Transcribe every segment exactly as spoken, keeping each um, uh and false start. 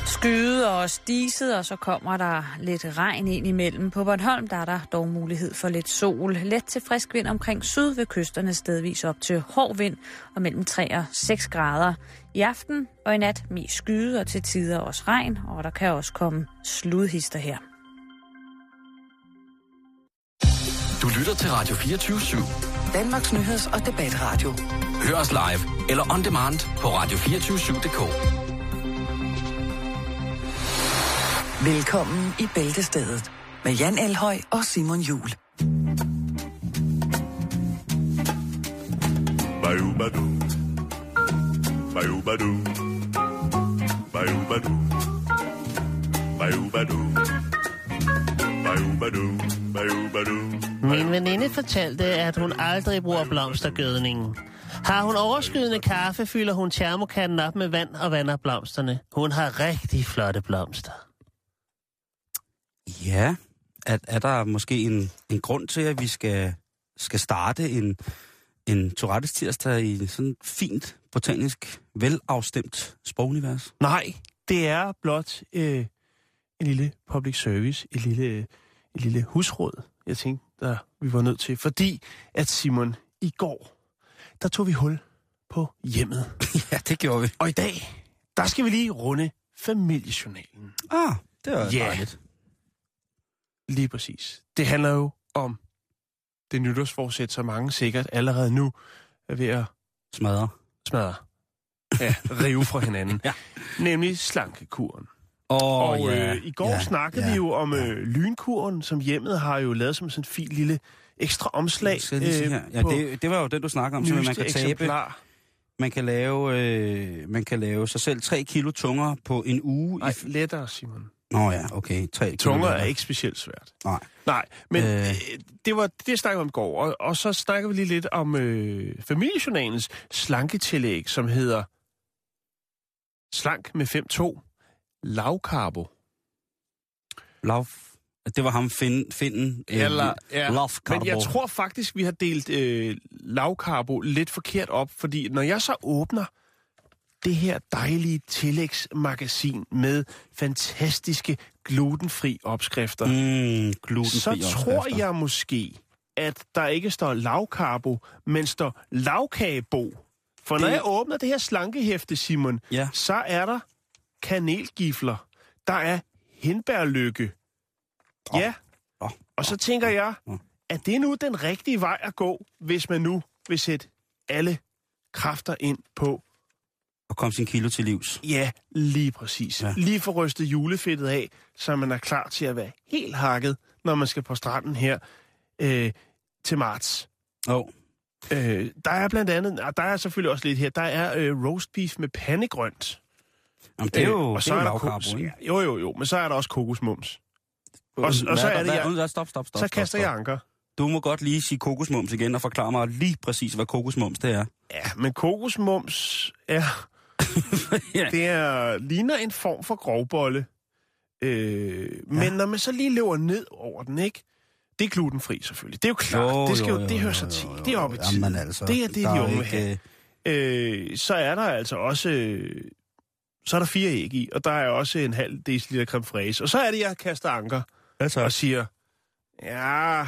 Skyet og også diset, og så kommer der lidt regn ind imellem. På Bornholm der er der dog mulighed for lidt sol. Let til frisk vind omkring syd ved kysterne, stedvis op til hård vind og mellem tre og seks grader. I aften og i nat mest skyet og til tider også regn, og der kan også komme sludhister her. Du lytter til Radio fireogtyve syv. Danmarks nyheds- og debatradio. Hør os live eller on demand på radio to fire syv punktum d k. Velkommen i Bæltestedet med Jan Elhøj og Simon Juhl. Bayou-badu. Bayou-badu. Bayou-badu. Bayou-badu. Bayou-badu. Bayou-badu. Min veninde fortalte, at hun aldrig bruger blomstergødningen. Har hun overskydende kaffe, fylder hun termokanden op med vand og vander blomsterne. Hun har rigtig flotte blomster. Ja, er, er der måske en, en grund til, at vi skal, skal starte en, en Tourettes tirsdag i sådan fint, botanisk, velafstemt sprogunivers? Nej, det er blot øh, en lille public service, et lille, et lille husråd, jeg tænkte, der vi var nødt til. Fordi at Simon, i går, der tog vi hul på hjemmet. Ja, det gjorde vi. Og i dag, der skal vi lige runde familiejournalen. Ah, det var ja. dejligt. Lige præcis. Det handler jo om det nytårsforsæt, så mange sikkert allerede nu er ved at smadre. Smadre. Ja, rive fra hinanden. Ja. Nemlig slankekuren. Oh, og ja, øh, i går ja, snakkede ja, vi jo om ja. øh, lynkuren, som hjemmet har jo lavet som sådan en fin lille ekstra omslag. Øh, ja, det, det var jo den, du snakker om, så man kan tabe. Eksemplar. Man kan lave, øh, man kan lave sig selv tre kilo tungere på en uge. Nej, i... lettere, Simon. Nå ja, okay. Tre Tunger er ikke specielt svært. Nej. Nej, men øh... Øh... det var det snakkede vi om i går. Og, og så snakker vi lige lidt om øh, familiejournalens slanketillæg, som hedder slank med fem to lavkarbo. Lav... Det var ham finden. finden Eller, ja. Lavkarbo. Men jeg tror faktisk, vi har delt øh, lavkarbo lidt forkert op, fordi når jeg så åbner det her dejlige tillægsmagasin med fantastiske glutenfri opskrifter, mm, glutenfri så opskrifter. tror jeg måske, at der ikke står lavkarbo, men står lavkagebo. For det... når jeg åbner det her slankehæfte, Simon, ja. så er der kanelgifler, der er hindbærlykke. Oh. Ja, oh. og så tænker jeg, at det er nu den rigtige vej at gå, hvis man nu vil sætte alle kræfter ind på og komme sin kilo til livs. Ja, lige præcis. Ja. Lige få rystet julefedtet af, så man er klar til at være helt hakket, når man skal på stranden her øh, til marts. Oh. Øh, der er blandt andet, der er selvfølgelig også lidt her, der er øh, roast beef med pandegrønt. Jamen, det er jo, øh, og så det er er jo der kokos, ja, jo, jo, jo, men så er der også kokosmums. Og, og så er det, jeg, stop, stop, stop, så kaster stop, stop. jeg anker. Du må godt lige sige kokosmums igen og forklare mig lige præcis, hvad kokosmums det er. Ja, men kokosmums er... ja. Det er, ligner en form for grovbolle. Øh, ja. Men når man så lige løber ned over den, ikke? Det er glutenfri selvfølgelig. Det er jo klart. Jo, det, skal jo, jo, jo, det hører sig til. Det er oppe i tiden. Altså, det er det, de unge vil have. Øh... Øh, så er der altså også... Øh, så er der fire æg i, og der er også en halv deciliter creme fraise. Og så er det, jeg kaster anker altså. Og siger, ja,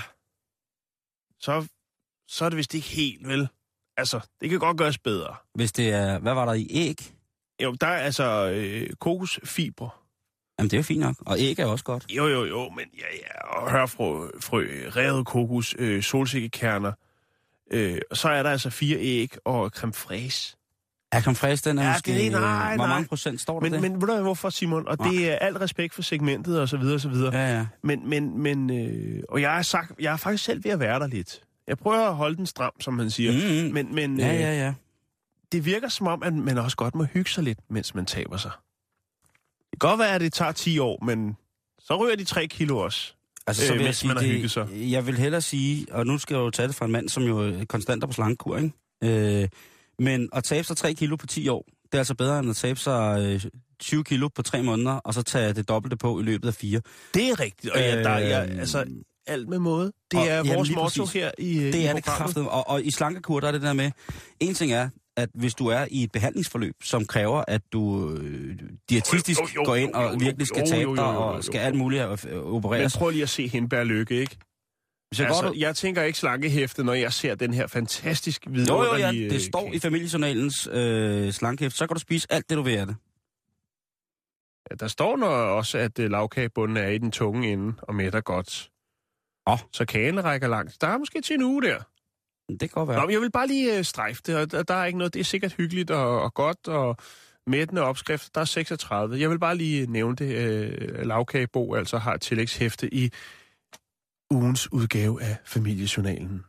så, så er det vist ikke helt, vel? Altså, det kan godt gøres bedre. Hvis det er... Hvad var der i æg? Jo, der er altså øh, kokosfibre. Jamen, det er jo fint nok. Og æg er også godt. Jo, jo, jo, men ja, ja, og hørfrø, frø, revet kokos, øh, solsikkekerner. Øh, og så er der altså fire æg og creme fraise. Ja, creme fraise, den er ja, måske... Det, nej, hvor nej. mange procent står der men, det? Men ved du hvorfor, Simon? Og det er alt respekt for segmentet og så videre, og så videre. Ja, ja. Men, men, men øh, og jeg er, sagt, jeg er faktisk selv ved at være der lidt. Jeg prøver at holde den stram, som man siger. Mm-hmm. Men, men ja, ja, ja. Øh, det virker som om, at man også godt må hygge sig lidt, mens man taber sig. Det kan godt være, at det tager ti år, men så ryger de tre kilo også. Altså, så vil øh, jeg, sige, man har hygget sig. Jeg vil hellere sige, og nu skal jeg jo tage det fra en mand, som jo konstant er på slankekur, ikke? Øh, men at tabe sig tre kilo på ti år, det er altså bedre end at tabe sig øh, tyve kilo på tre måneder, og så tage det dobbelte på i løbet af fire. Det er rigtigt, og ja, der, jeg, altså alt med måde. Det og, er ja, vores motto præcis. her i Det i er det kraftigt, og, og i slankekur, der er det der med, en ting er, at hvis du er i et behandlingsforløb, som kræver, at du øh, diætistisk Jo, jo, jo, går ind og jo, jo, virkelig skal jo, tabe jo, jo, dig jo, jo, og skal alt muligt øh, opereres. Men prøv lige at se Hindbær Lykke, ikke? Jeg, Altså, godt, jeg tænker ikke slankehæfte, når jeg ser den her fantastisk jo, vidunderlige... jo, ja, det står kage. i familiejournalens øh, slankehæft, så kan du spise alt det, du vil af det. Ja, der står når også, at uh, lavkagebunden er i den tunge ende og mætter godt. Åh. Så kagen rækker langt. Der er måske til en uge der. Det kan godt være. Nå, men jeg vil bare lige uh, strejfe det, og der, der er ikke noget. Det er sikkert hyggeligt og, og godt, og mættende opskrift. Der er seksogtredive. Jeg vil bare lige nævne det. Uh, lavkagebo altså har et tillægshæfte i ugens udgave af familiejournalen.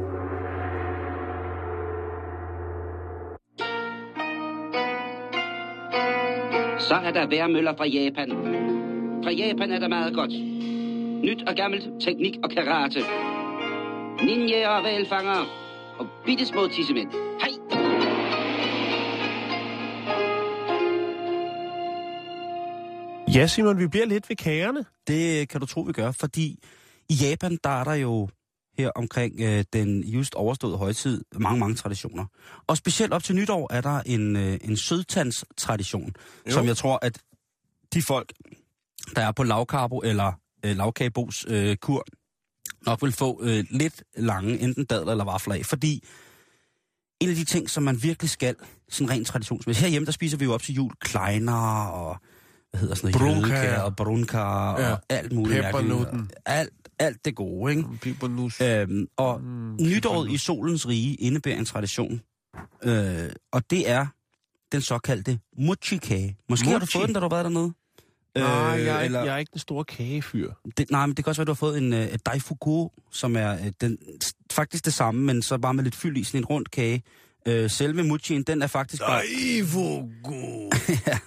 Så er der vejrmøller fra Japan. Fra Japan er der meget godt. Nyt og gammelt, teknik og karate. Ninjaer og hvalfangere. Og bittesmå tissemænd. Hej! Ja, Simon, vi bliver lidt ved kagerne. Det kan du tro, vi gør, fordi i Japan, der er der jo her omkring øh, den just overståede højtid mange, mange traditioner. Og specielt op til nytår er der en, øh, en sødtandstradition, jo. Som jeg tror, at de folk, der er på lavkarbo eller øh, lavkagebos øh, kur, nok vil få øh, lidt lange, enten dadler eller vafler af. Fordi en af de ting, som man virkelig skal, sådan rent traditionsmæssigt, herhjemme, der spiser vi jo op til jul kleiner og hvad hedder sådan noget, jødekager og brunkar ja. og alt muligt. Peppernutten. Alt, alt det gode, ikke? Pepernus. Øhm, og Mm, nytåret i solens rige indebærer en tradition. Øh, og det er den såkaldte mochi-kage. Måske Mochi? har du fået den, da du har været dernede? Nej, jeg, er eller, ikke, jeg er ikke den store kagefyr. det, nej, men det kan også være, at du har fået en uh, daifuku, som er uh, den, faktisk det samme, men så bare med lidt fyld i, sådan en rund kage. Uh, selve mochien, den er faktisk bare... Daifuku! ja.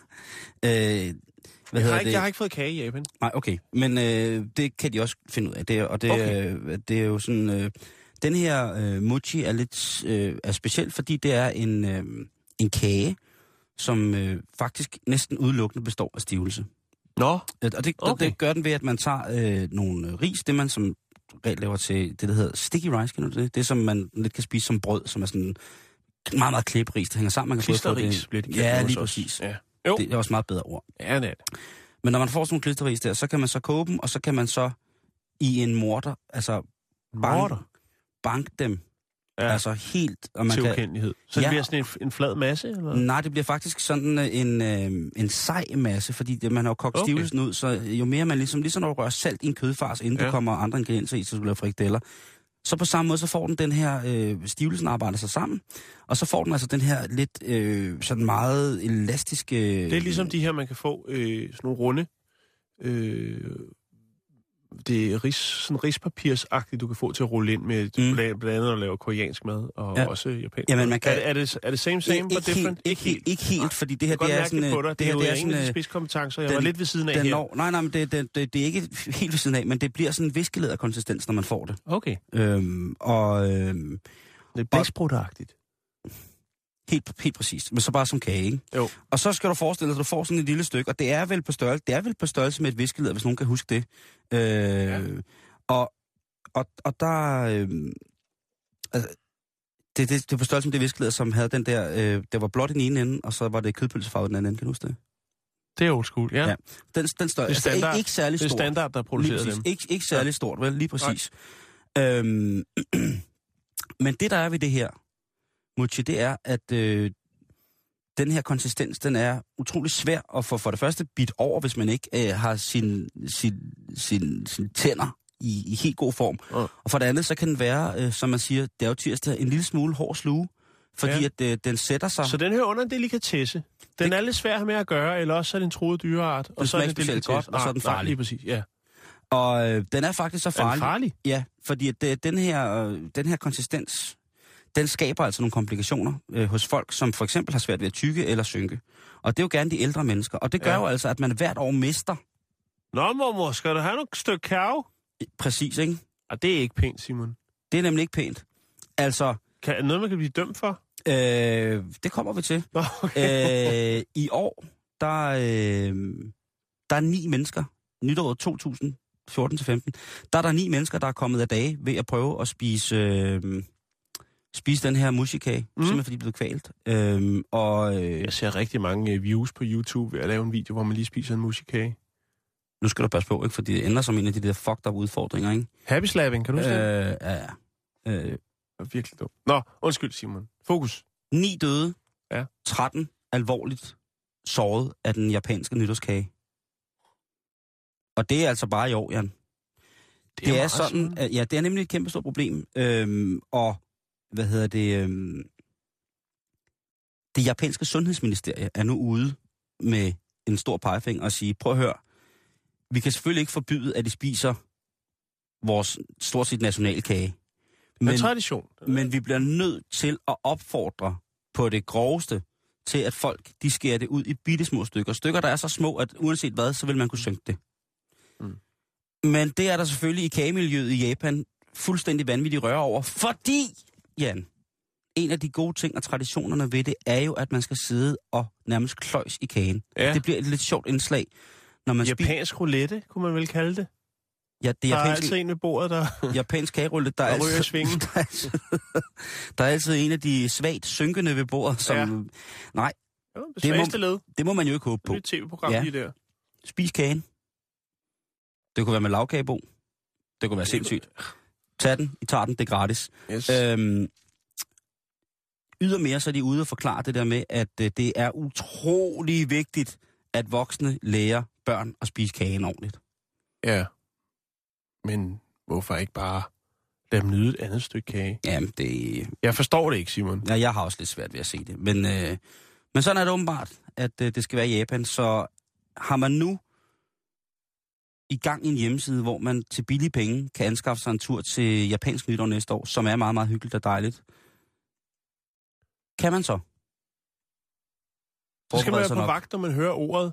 Uh, Hvad jeg, har det? ikke, jeg har ikke fået kage i Japan. Nej, okay. Men øh, det kan de også finde ud af. Det, og det, Okay. øh, det er jo sådan... Øh, den her øh, mochi er lidt øh, er speciel, fordi det er en, øh, en kage, som øh, faktisk næsten udelukkende består af stivelse. Nå, Øh, Og det, Okay. det gør den ved, at man tager øh, nogle ris, det man som regel laver til det, der hedder sticky rice, kan du det? Det, som man lidt kan spise som brød, som er sådan meget, meget klipperis, der hænger sammen. Man kan både få klisterris det- bliver det Ja, hos lige os. præcis. Ja. Jo, Det er også meget bedre ord. ja, det er det. Men når man får sådan nogle klisterris der, så kan man så koge dem, og så kan man så i en morter, altså Morter. bank, bank dem, Ja, ja. altså helt, og man til kan... ukendelighed. Så det Ja. bliver sådan en, en flad masse, eller? Nej, det bliver faktisk sådan øh, en, øh, en sej masse, fordi det, man har jo kogt Okay. okay. stivelsen ud, så jo mere man ligesom, ligesom når du rører salt i en kødfars, inden Ja. ja. der kommer andre ingredienser i, så du laver frikadeller, så på samme måde, så får den den her, øh, stivelsen arbejder sig sammen, og så får den altså den her lidt øh, sådan meget elastiske... Det er ligesom de her, man kan få øh, sådan nogle runde. Øh, det er ris, sådan rispapirsagtigt, du kan få til at rulle ind med, Mm. mm. blandt andet at lave koreansk mad, og ja. Ja. også japansk Jamen, mad. man kan- Er, det- er, det, er det same, same, ikke, but ikke, different? helt, ikke, helt, ikke helt, fordi det her, Jeg kan det er godt sådan... mærke det på dig. øh, Det, det er jo her, en af de øh, spidskompetencer. Jeg den- var lidt ved siden af den her. når, nej, nej, men det, det, det, det er ikke helt ved siden af, men det bliver sådan en viskelæderkonsistens, når man får det. Okay. Øhm, og øhm, Det er blæksprutagtigt. helt, helt præcist, men så bare som kage, ikke? Jo. Og så skal du forestille dig, at du får sådan et lille stykke, og det er vel på størrelse, det er vel på størrelse med et viskelæder, hvis nogen kan huske det. Øh, ja. og, og, og der... Øh, altså, det, det, det er på størrelse med det viskelæder, som havde den der... Øh, der var blåt i den ene ende, og så var det kødpølsefarvet i den anden ende, kan du huske det? Det er old school, ja. Ja. Den, den størrelse, Det er standard. altså, ikke, ikke særlig Det er stor. standard, der producerer Lige dem. præcis. Ikke, ikke særlig stort, vel? Lige præcis. Øhm, men det, der er ved det her, mochi, det er, at øh, den her konsistens, den er utrolig svær at få for det første bidt over, hvis man ikke øh, har sin, sin, sin, sin tænder i, i helt god form. Uh. Og for det andet, så kan den være, øh, som man siger, det er jo tirsdag, en lille smule hård sluge, fordi Ja. at øh, den sætter sig... Så den her under en delikatesse. Den Det- er lidt svær at have med at gøre, eller også er det en truet dyreart. Og så er smager det en specielt delikatesse. godt, og så er den Nej, nej, farlig. lige præcis, ja. Og øh, den er faktisk så Er den farlig. farlig? Ja, fordi at, øh, den, her, øh, den her konsistens, den skaber altså nogle komplikationer øh, hos folk, som for eksempel har svært ved at tykke eller synke. Og det er jo gerne de ældre mennesker. Og det gør Ja. jo altså, at man hvert år mister. Nå, mormor, skal du have noget stykke kærve? Præcis, ikke? Og det er ikke pænt, Simon. Det er nemlig ikke pænt. Altså, Kan, er noget, man kan blive dømt for? øh, det kommer vi til. Nå, okay. øh, I år, der, øh, der er ni mennesker, nytåret to tusind fjorten til femten, der er der ni mennesker, der er kommet af dage ved at prøve at spise, øh, spise den her musikage, mm. simpelthen fordi de blev kvalt. Øhm, og, øh, Jeg ser rigtig mange øh, views på YouTube ved at lave en video, hvor man lige spiser en musikage. Nu skal du passe på, ikke? Fordi det ender som en af de der fucked up udfordringer, ikke? Happy slapping, kan du huske øh, det? Ja, ja. Øh, Det er virkelig dumt. Nå, undskyld Simon. Fokus. ni døde, ja. tretten alvorligt såret af den japanske nytårskage. Og det er altså bare i år, Jan. Det er, det er sådan, at, ja, det er nemlig et kæmpe stort problem. Øhm, og, hvad hedder det, øhm, det japanske sundhedsministerie er nu ude med en stor pegefinger og sige, prøv at høre, vi kan selvfølgelig ikke forbyde, at de spiser vores stort set nationalkage. Men, tradition. Men vi bliver nødt til at opfordre på det groveste til, at folk, de skærer det ud i bittesmå stykker. Stykker, der er så små, at uanset hvad, så vil man kunne synke det. Mm. Men det er der selvfølgelig i kagemiljøet i Japan fuldstændig vanvittigt røre over, fordi, Jan, en af de gode ting og traditionerne ved det, er jo, at man skal sidde og nærmest kløjs i kagen. Ja. Det bliver et lidt sjovt indslag. Når man japansk spi- roulette, kunne man vel kalde det? Ja, det er der er japansk, altid en ved bordet, der... japansk kagerulle, der, der, der, der, er altid, der er altid en af de svagt synkende ved bordet, som... Ja. Nej, ja, det, det, må, det må man jo ikke håbe på. Det er et tv-program ja. lige der. Spis kagen. Det kunne være med lavkagebo. Det kunne være sindssygt. Tag den, I tager den, det er gratis. Yes. Øhm, ydermere så er de ude og forklare det der med, at øh, det er utrolig vigtigt, at voksne lærer børn at spise kagen ordentligt. Ja. Men hvorfor ikke bare lade dem nyde et andet stykke kage? Jamen, det... Jeg forstår det ikke, Simon. Ja, jeg har også lidt svært ved at se det. Men, øh, men sådan er det åbenbart, at øh, det skal være i Japan. Så har man nu i gang i en hjemmeside, hvor man til billige penge kan anskaffe sig en tur til japansk nytår næste år, som er meget, meget hyggeligt og dejligt. Kan man så? Så skal man være på vagt, når man hører ordet.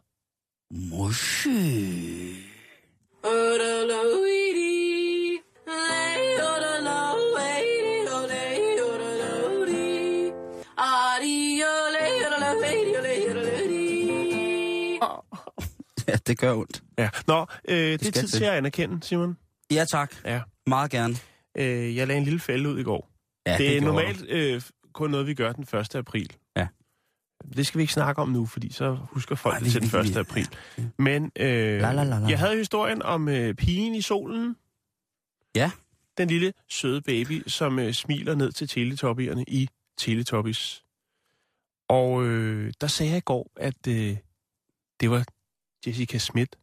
Moshi. Ja, det gør ondt. Ja. Nå, øh, det, det er tid til at anerkende, Simon. Ja, tak. Ja. Meget gerne. Øh, jeg lagde en lille fælde ud i går. Ja, det, det er normalt øh, kun noget, vi gør den første april. Ja. Det skal vi ikke snakke om nu, fordi så husker folk Ej, det til den første april. Men øh, la, la, la, la. jeg havde historien om øh, pigen i solen. Ja. Den lille søde baby, som øh, smiler ned til Teletubbierne i Teletubbies. Og øh, der sagde jeg i går, at øh, det var Jessica Smith,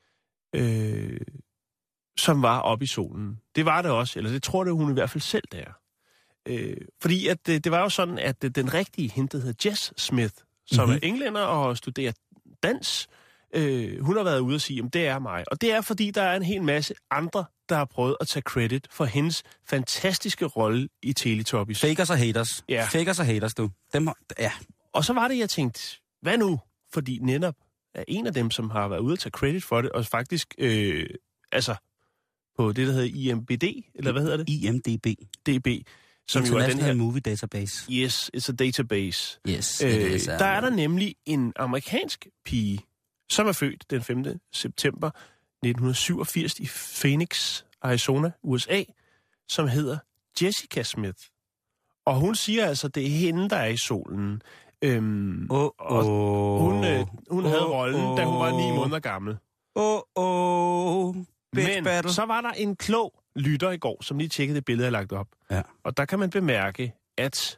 øh, som var oppe i solen. Det var det også, eller det tror jeg, hun i hvert fald selv der. Øh, fordi at det, det var jo sådan, at den rigtige hende, der hedder Jess Smith, som mm-hmm. er englænder og studerer dans, øh, hun har været ude og sige, at det er mig. Og det er, fordi der er en hel masse andre, der har prøvet at tage credit for hendes fantastiske rolle i Teletubbies. Fakers og haters. Ja. Fakers og haters, du. Dem har, ja. Og så var det, jeg tænkte, hvad nu? Fordi netop er en af dem, som har været ude at tage credit for det, og faktisk, øh, altså, på det, der hedder I M D B, eller hvad hedder det? I M D B. D B. Som jo er den her movie database. Yes, it's a database. Yes, øh, it is, der er der nemlig en amerikansk pige, som er født den femte september nitten syvogfirs i Phoenix, Arizona, U S A, som hedder Jessica Smith. Og hun siger altså, det er hende, der er i solen. Øhm, oh, oh, hun øh, hun oh, havde rollen, oh, da hun var ni måneder gammel. Åh, oh, oh, Men battle. Så var der en klog lytter i går, som lige tjekkede det billede, jeg lagt op. Ja. Og der kan man bemærke, at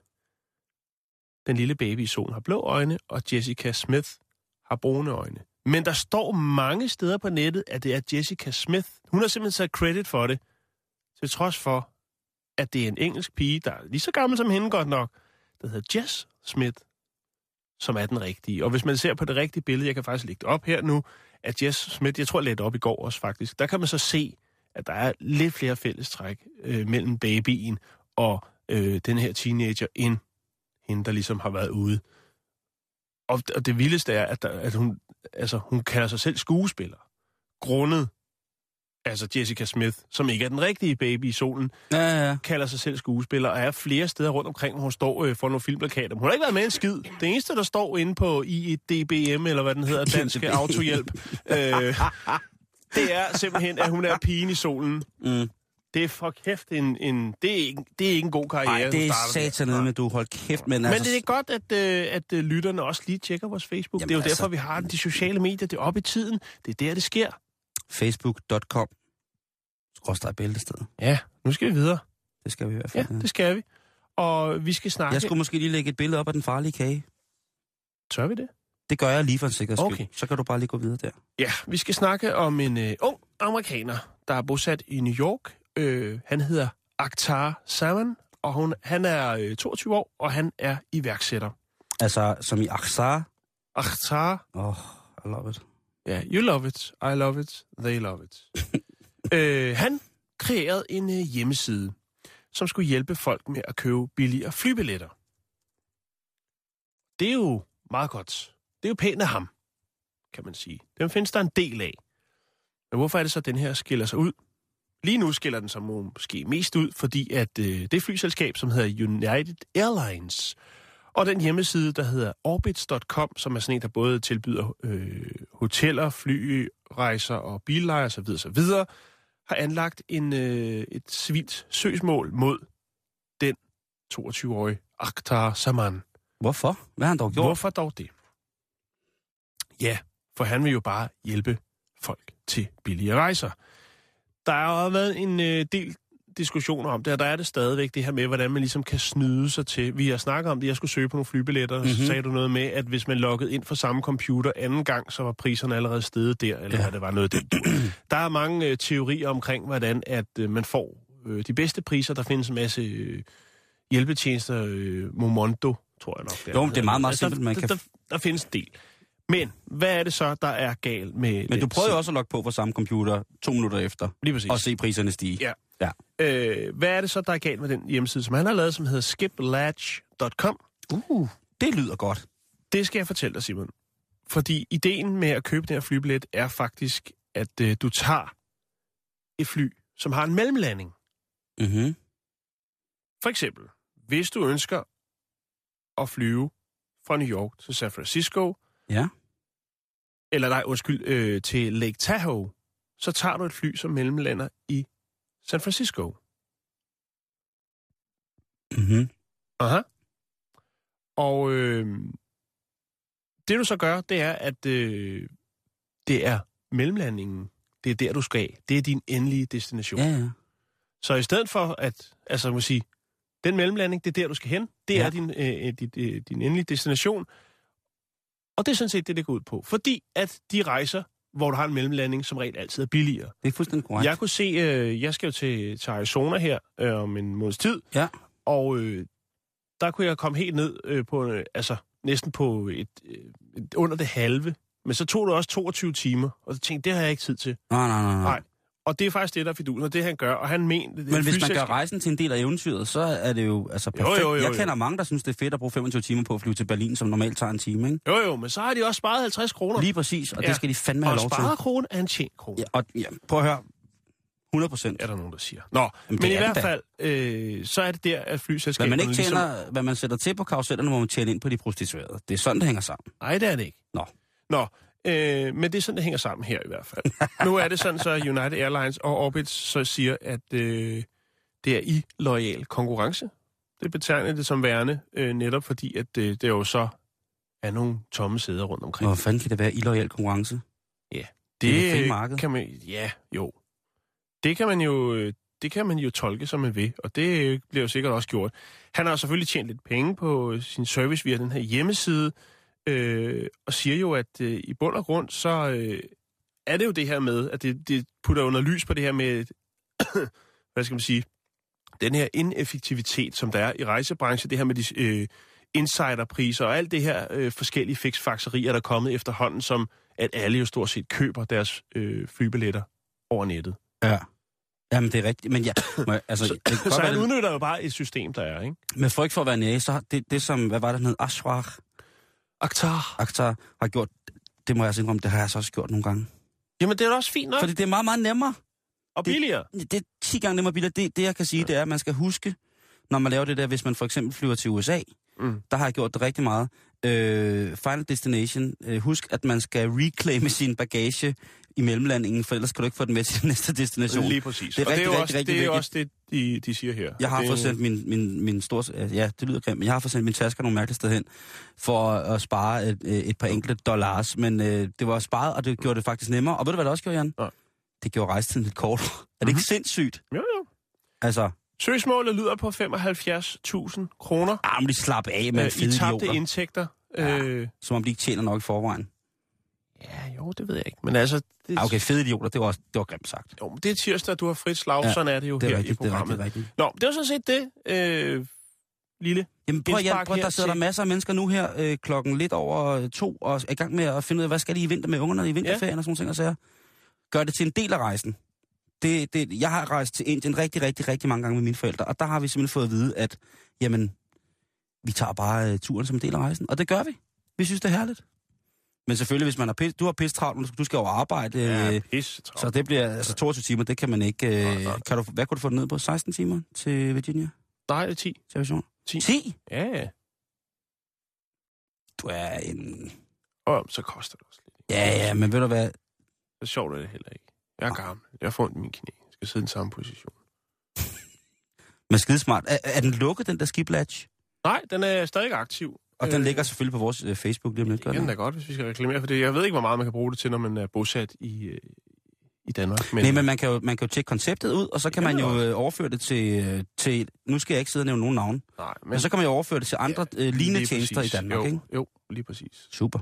den lille baby i solen har blå øjne, og Jessica Smith har brune øjne. Men der står mange steder på nettet, at det er Jessica Smith. Hun har simpelthen taget credit for det, til trods for, at det er en engelsk pige, der er lige så gammel som hende godt nok, der hedder Jess Smith, som er den rigtige. Og hvis man ser på det rigtige billede, jeg kan faktisk lægge det op her nu, at Jess Smith, jeg tror, jeg lagde det op i går også faktisk, der kan man så se, at der er lidt flere fællestræk øh, mellem babyen og øh, den her teenager, end hende, der ligesom har været ude. Og, og det vildeste er, at, der, at hun, altså, hun kalder sig selv skuespiller. Grundet, altså Jessica Smith, som ikke er den rigtige baby i solen, ja, ja, ja. kalder sig selv skuespiller, og er flere steder rundt omkring, hvor hun står øh, for nogle filmplakater. Hun har ikke været med en skid. Det eneste, der står inde på I D B M, eller hvad den hedder, Dansk Autohjælp, øh, det er simpelthen, at hun er pigen i solen. Mm. det er for kæft en... en det, er ikke, det er ikke en god karriere. Nej, det er satanet med, du hold kæft. Men, men altså... det er godt, at, øh, at øh, lytterne også lige tjekker vores Facebook. Jamen, det er jo altså... derfor, vi har de sociale medier. Det er oppe i tiden. Det er der, det sker. facebook punktum com skråstreg bæltested. Ja, nu skal vi videre. Det skal vi i hvert fald. Ja, det skal vi. Og vi skal snakke... Jeg skulle måske lige lægge et billede op af den farlige kage. Tør vi det? Det gør jeg lige for en sikkerheds skyld. Okay. Så kan du bare lige gå videre der. Ja, vi skal snakke om en øh, ung amerikaner, der er bosat i New York. Øh, han hedder Akhtar Zaman, og hun, han er øh, toogtyve år, og han er iværksætter. Altså, som i Akhtar? Akhtar. Oh, I love it. Ja, yeah, you love it, I love it, they love it. øh, han kreerede en øh, hjemmeside, som skulle hjælpe folk med at købe billigere flybilletter. Det er jo meget godt. Det er jo pænt af ham, kan man sige. Den findes der en del af. Men hvorfor er det så, at den her skiller sig ud? Lige nu skiller den sig måske mest ud, fordi at øh, det flyselskab, som hedder United Airlines, og den hjemmeside, der hedder orbitz punktum com, som er sådan en, der både tilbyder øh, hoteller, flyrejser og billejer osv., osv., har anlagt en, øh, et civilt søgsmål mod den toogtyve-årige Akhtar Zaman. Hvorfor? Hvad har han dog gjort? Hvorfor dog det? Ja, for han vil jo bare hjælpe folk til billige rejser. Der har jo været en øh, del diskussioner om det, og der er det stadigvæk det her med, hvordan man ligesom kan snyde sig til. Vi har snakket om det, jeg skulle søge på nogle flybilletter, mm-hmm. så sagde du noget med, at hvis man loggede ind for samme computer anden gang, så var priserne allerede steget der, eller ja. hvad det var noget den. Der er mange øh, teorier omkring, hvordan at øh, man får øh, de bedste priser. Der findes en masse øh, hjælpetjenester, øh, Momondo, tror jeg nok. Der. Jo, det er meget, meget altså, simpelt, man der, kan... Der, der findes en del. Men hvad er det så, der er galt med... Men du prøvede jo også at logge på for samme computer to minutter efter. Lige præcis. Og se priserne stige. Ja. ja. Øh, hvad er det så, der er galt med den hjemmeside, som han har lavet, som hedder skip latch punktum com? Uh, det lyder godt. Det skal jeg fortælle dig, Simon. Fordi ideen med at købe den her flybillet er faktisk, at øh, du tager et fly, som har en mellemlanding. Mhm. For eksempel, hvis du ønsker at flyve fra New York til San Francisco, ja. eller nej, undskyld, øh, til Lake Tahoe, så tager du et fly, som mellemlander i San Francisco. Mhm. Aha. Og øh, det du så gør, det er, at øh, det er mellemlandingen. Det er der, du skal af. Det er din endelige destination. Ja, ja. Så i stedet for, at, altså må sige, den mellemlanding, det er der, du skal hen. Det ja. er din, øh, din, øh, din endelige destination. Og det er sådan set det, det går ud på. Fordi at de rejser, hvor du har en mellemlanding, som regel altid er billigere. Det er fuldstændig korrekt. Jeg kunne se, øh, jeg skal jo til, til Arizona her øh, om en måneds tid. Ja. Og øh, der kunne jeg komme helt ned øh, på, øh, altså næsten på et, øh, et, under det halve. Men så tog det også toogtyve timer, og så tænkte, det har jeg ikke tid til. Nej, nej, nej. Nej. Og det er faktisk det, der er fidusen, og det han gør. Og han mener... Men hvis man gør rejsen til en del af eventyret, så er det jo altså perfekt. Jo, jo, jo, jo. Jeg kender mange, der synes, det er fedt at bruge femogtyve timer på at flyve til Berlin, som normalt tager en time, ikke? Jo, jo, men så har de også sparet halvtreds kroner. Lige præcis, og ja. det skal de fandme og have lov til. Og sparet krone er en tjent krone. Ja, og ja, prøv at høre. hundrede procent. Er der nogen, der siger. Nå, men i hvert fald, øh, så er det der, at flyselskaberne... Hvad man ikke tjener, ligesom... hvad man sætter til på karusellerne, må man tjene ind på de prostituerede. Det er sådan, det hænger sammen. Nej, det er det ikke. Nå. Nå, øh, men det er sådan, det hænger sammen her i hvert fald. Nu er det sådan, så United Airlines og Orbitz så siger, at øh, det er i loyal konkurrence. Det betegner det som værende, øh, netop fordi, at øh, det jo så er nogle tomme sæder rundt omkring. Hvor fanden kan det være illoyal konkurrence? Ja, det, det er det marked. Kan man, ja, jo. Det kan man jo, det kan man jo tolke, som man vil, og det bliver jo sikkert også gjort. Han har selvfølgelig tjent lidt penge på sin service via den her hjemmeside, øh, og siger jo, at øh, i bund og grund, så øh, er det jo det her med, at det, det putter under lys på det her med, hvad skal man sige, den her ineffektivitet, som der er i rejsebranchen, det her med de øh, insiderpriser og alt det her øh, forskellige fiksfakserier, der er kommet efterhånden, som at alle jo stort set køber deres øh, flybilletter over nettet. Ja. Jamen, det er rigtigt, men ja... Jeg, altså, så det så han udnytter jo bare et system, der er, ikke? Med frygt for at være næse, så det, det som, hvad var det, han hed? Ashwar? Akhtar. Akhtar har gjort, det må jeg altså indrømme, det har jeg så også gjort nogle gange. Jamen, det er da også fint nok. Fordi det er meget, meget nemmere. Og billigere. Det, det er ti gange nemmere billigere. Det, det, jeg kan sige, det er, at man skal huske, når man laver det der, hvis man for eksempel flyver til U S A, Mm. Der har jeg gjort det rigtig meget. Øh, Final Destination. Øh, husk, at man skal reclaime sin bagage i mellemlandingen, for ellers kan du ikke få den med til den næste destination. Lige præcis. Det er, og rigtig, det er jo rigtig, også, rigtig, det, er rigtig også det, de, de siger her. Jeg har det... fået sendt min, min, min store... Ja, det lyder grimt, men jeg har fået sendt min tasker nogle mærkelige steder hen, for at, at spare et, et par enkelte dollars. Men øh, det var sparet, og det gjorde det faktisk nemmere. Og ved du, hvad det også gjorde, Jan? Ja. Det gjorde rejsetiden lidt kort. Er det mm-hmm. ikke sindssygt? Jo, jo. Altså... Søgsmålet lyder på femoghalvfjerds tusind kroner. Ah, men de slapper af med øh, fede idioter. I tabte indtægter. Ja, øh... Som om de ikke tjener nok i forvejen. Ja, jo, det ved jeg ikke. Men altså... Det... Ah, okay, fede idioter, det var, også, det var grimt sagt. Jo, men det er tirsdag, du har frit slag, ja, sådan er det jo det er her rigtigt, i programmet. Det er rigtigt, det er rigtigt. Nå, det var sådan set det, øh, lille Jamen prøv, Jan, prøv der sidder til... der masser af mennesker nu her øh, klokken lidt over to, og er i gang med at finde ud af, hvad skal de i vinter med ungerne i vinterferien ja. og sådan ting og sager. Gør det til en del af rejsen. Det, det, jeg har rejst til Indien rigtig, rigtig, rigtig mange gange med mine forældre, og der har vi simpelthen fået at vide, at jamen, vi tager bare uh, turen som en del af rejsen, og det gør vi. Vi synes, det er herligt. Men selvfølgelig, hvis man har pis, du har pis travlt, du skal over arbejde, ja, pis travlt. Så det bliver altså toogtyve timer, det kan man ikke... Uh, ja, kan du, hvad kunne du få det ned på? seksten timer til Virginia? Nej, det er ti. Til ti. ti? Ja, ja. Du er en... Åh, så koster det også lidt. Ja, ja, men ved du hvad... Det er sjovt, er det heller ikke. Jeg er gammel. Jeg får ondt i mine knæ. Jeg skal sidde i den samme position. Men skidesmart. Er, er den lukket, den der skiblatch? Nej, den er stadig aktiv. Og øh, den ligger selvfølgelig på vores øh, Facebook lige om lidt. Det kan da godt, hvis vi skal reklamere for det. Jeg ved ikke, hvor meget man kan bruge det til, når man er bosat i, øh, i Danmark. Men... Nej, men man kan, jo, man kan jo tjekke konceptet ud, og så kan man jo øh, overføre det til, til... Nu skal jeg ikke sidde og nævne nogen navn. Nej, men... men så kan man jo overføre det til andre ja, øh, lignende tjenester i Danmark, jo, ikke? Jo, lige præcis. Super.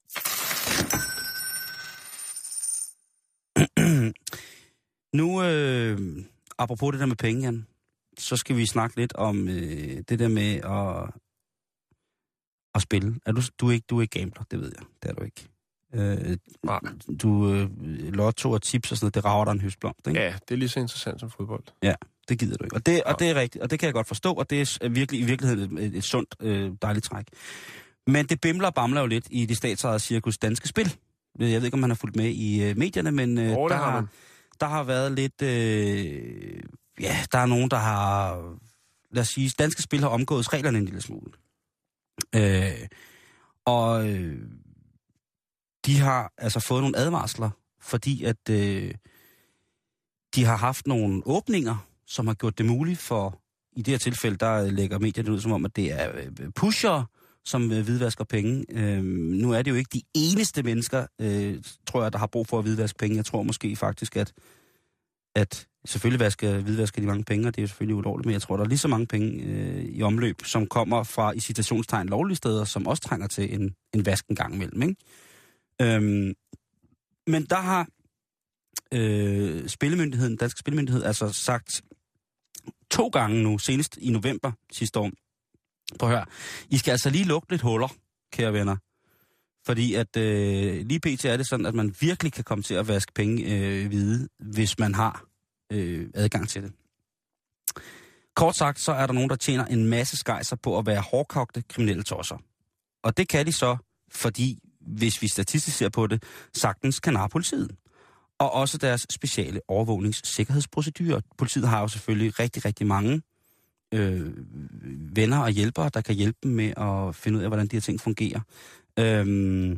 Nu, øh, apropos det der med penge, Jan, så skal vi snakke lidt om øh, det der med at, at spille. Er du, du, er ikke, du er ikke gambler, det ved jeg. Det er du ikke. Øh, Nej. Du, øh, lotto og tips og sådan noget, det rager dig en høstblomst, ikke? Ja, det er lige så interessant som fodbold. Ja, det gider du ikke. Og det, og det er rigtigt, og det kan jeg godt forstå, og det er virkelig, i virkeligheden et, et sundt, øh, dejligt træk. Men det bimler og bamler jo lidt i det statsejede cirkus Danske Spil. Jeg ved ikke, om man har fulgt med i øh, medierne, men øh, oh, der, har har, der har været lidt... Øh, ja, der er nogen, der har... Lad os sige, Danske Spil har omgået reglerne en lille smule. Øh, og øh, de har altså fået nogle advarsler, fordi at øh, de har haft nogle åbninger, som har gjort det muligt for... I det her tilfælde, der lægger medierne ud som om, at det er pusher, som øh, hvidvasker penge. Øh, nu er det jo ikke de eneste mennesker, øh, tror jeg, der har brug for at hvidvaske penge. Jeg tror måske faktisk, at, at selvfølgelig vasker, hvidvasker de mange penge, og det er jo selvfølgelig ulovligt, men jeg tror, der er lige så mange penge øh, i omløb, som kommer fra i citationstegn lovlige steder, som også trænger til en, en vask en gang imellem. Ikke? Øh, men der har øh, spillemyndigheden, Dansk Spillemyndighed, altså sagt to gange nu, senest i november sidste år, prøv at høre, I skal altså lige lukke lidt huller, kære venner. Fordi at øh, lige pt. Er det sådan, at man virkelig kan komme til at vaske penge øh, hvide, hvis man har øh, adgang til det. Kort sagt, så er der nogen, der tjener en masse skejser på at være hårdkogte kriminelle tosser. Og det kan de så, fordi, hvis vi statistisk ser på det, sagtens kan narre politiet. Og også deres speciale overvågningssikkerhedsprocedurer. Politiet har jo selvfølgelig rigtig, rigtig mange øh, venner og hjælpere, der kan hjælpe dem med at finde ud af, hvordan de her ting fungerer. Øhm,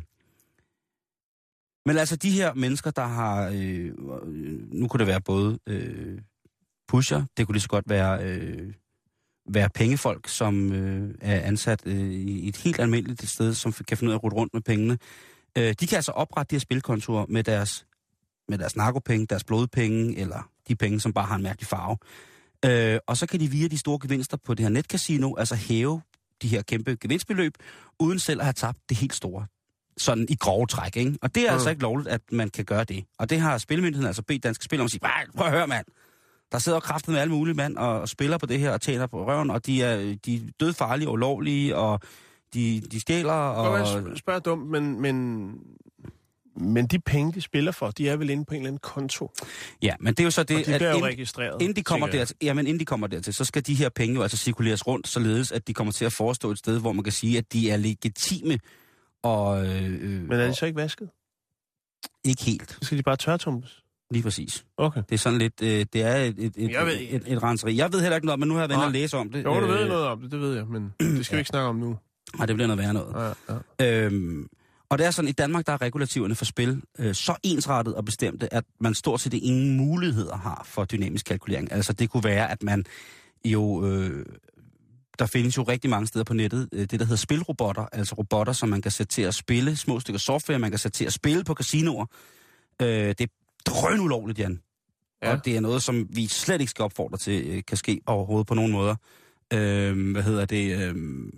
men altså de her mennesker, der har, øh, nu kunne det være både øh, pusher, det kunne lige så godt være, øh, være pengefolk, som øh, er ansat øh, i et helt almindeligt sted, som kan finde ud af at rute rundt med pengene. Øh, de kan altså oprette de her spilkontorer med deres, med deres narkopenge, deres blodpenge, eller de penge, som bare har en mærkelig farve. Øh, og så kan de via de store gevinster på det her netcasino, altså hæve de her kæmpe gevinstbeløb, uden selv at have tabt det helt store. Sådan i grove træk, ikke? Og det er mm. altså ikke lovligt, at man kan gøre det. Og det har Spillemyndigheden altså bedt Danske Spil om at sige, prøv at høre, mand. Der sidder kraftet med alle mulige mand og, og spiller på det her og tjener på røven, og de er, de er dødfarlige og ulovlige, og de, de stjæler. Og... Jeg spørger dumt, men, men, men de penge, de spiller for, de er vel inde på en eller anden konto? Ja, men det er jo så det, og de bliver at jo ind, registreret. Inden de kommer dertil, ja, men inden de kommer dertil, så skal de her penge jo altså cirkuleres rundt, således at de kommer til at forestå et sted, hvor man kan sige, at de er legitime. Og, øh, men er de så ikke vasket? Ikke helt. Så skal de bare tørretumbes? Lige præcis. Okay. Det er sådan lidt, øh, det er et, et, et, ved, et, et, et renseri. Jeg ved heller ikke noget, men nu har jeg været inde og læse om det. Jo, du øh, ved noget om det, det ved jeg, men det skal ja. vi ikke snakke om nu. Nej, det bliver noget værre noget. Ja, ja. Øhm, og det er sådan, i Danmark, der er regulativerne for spil øh, så ensrettet og bestemte, at man stort set ingen muligheder har for dynamisk kalkulering. Altså det kunne være, at man jo... Øh, der findes jo rigtig mange steder på nettet, øh, det der hedder spilrobotter, altså robotter, som man kan sætte til at spille, små stykker software, man kan sætte til at spille på casinoer. Øh, det er drøn ulovligt, Jan. Ja. Og det er noget, som vi slet ikke skal opfordre til, øh, kan ske overhovedet på nogen måder. Øh, hvad hedder det? Øh,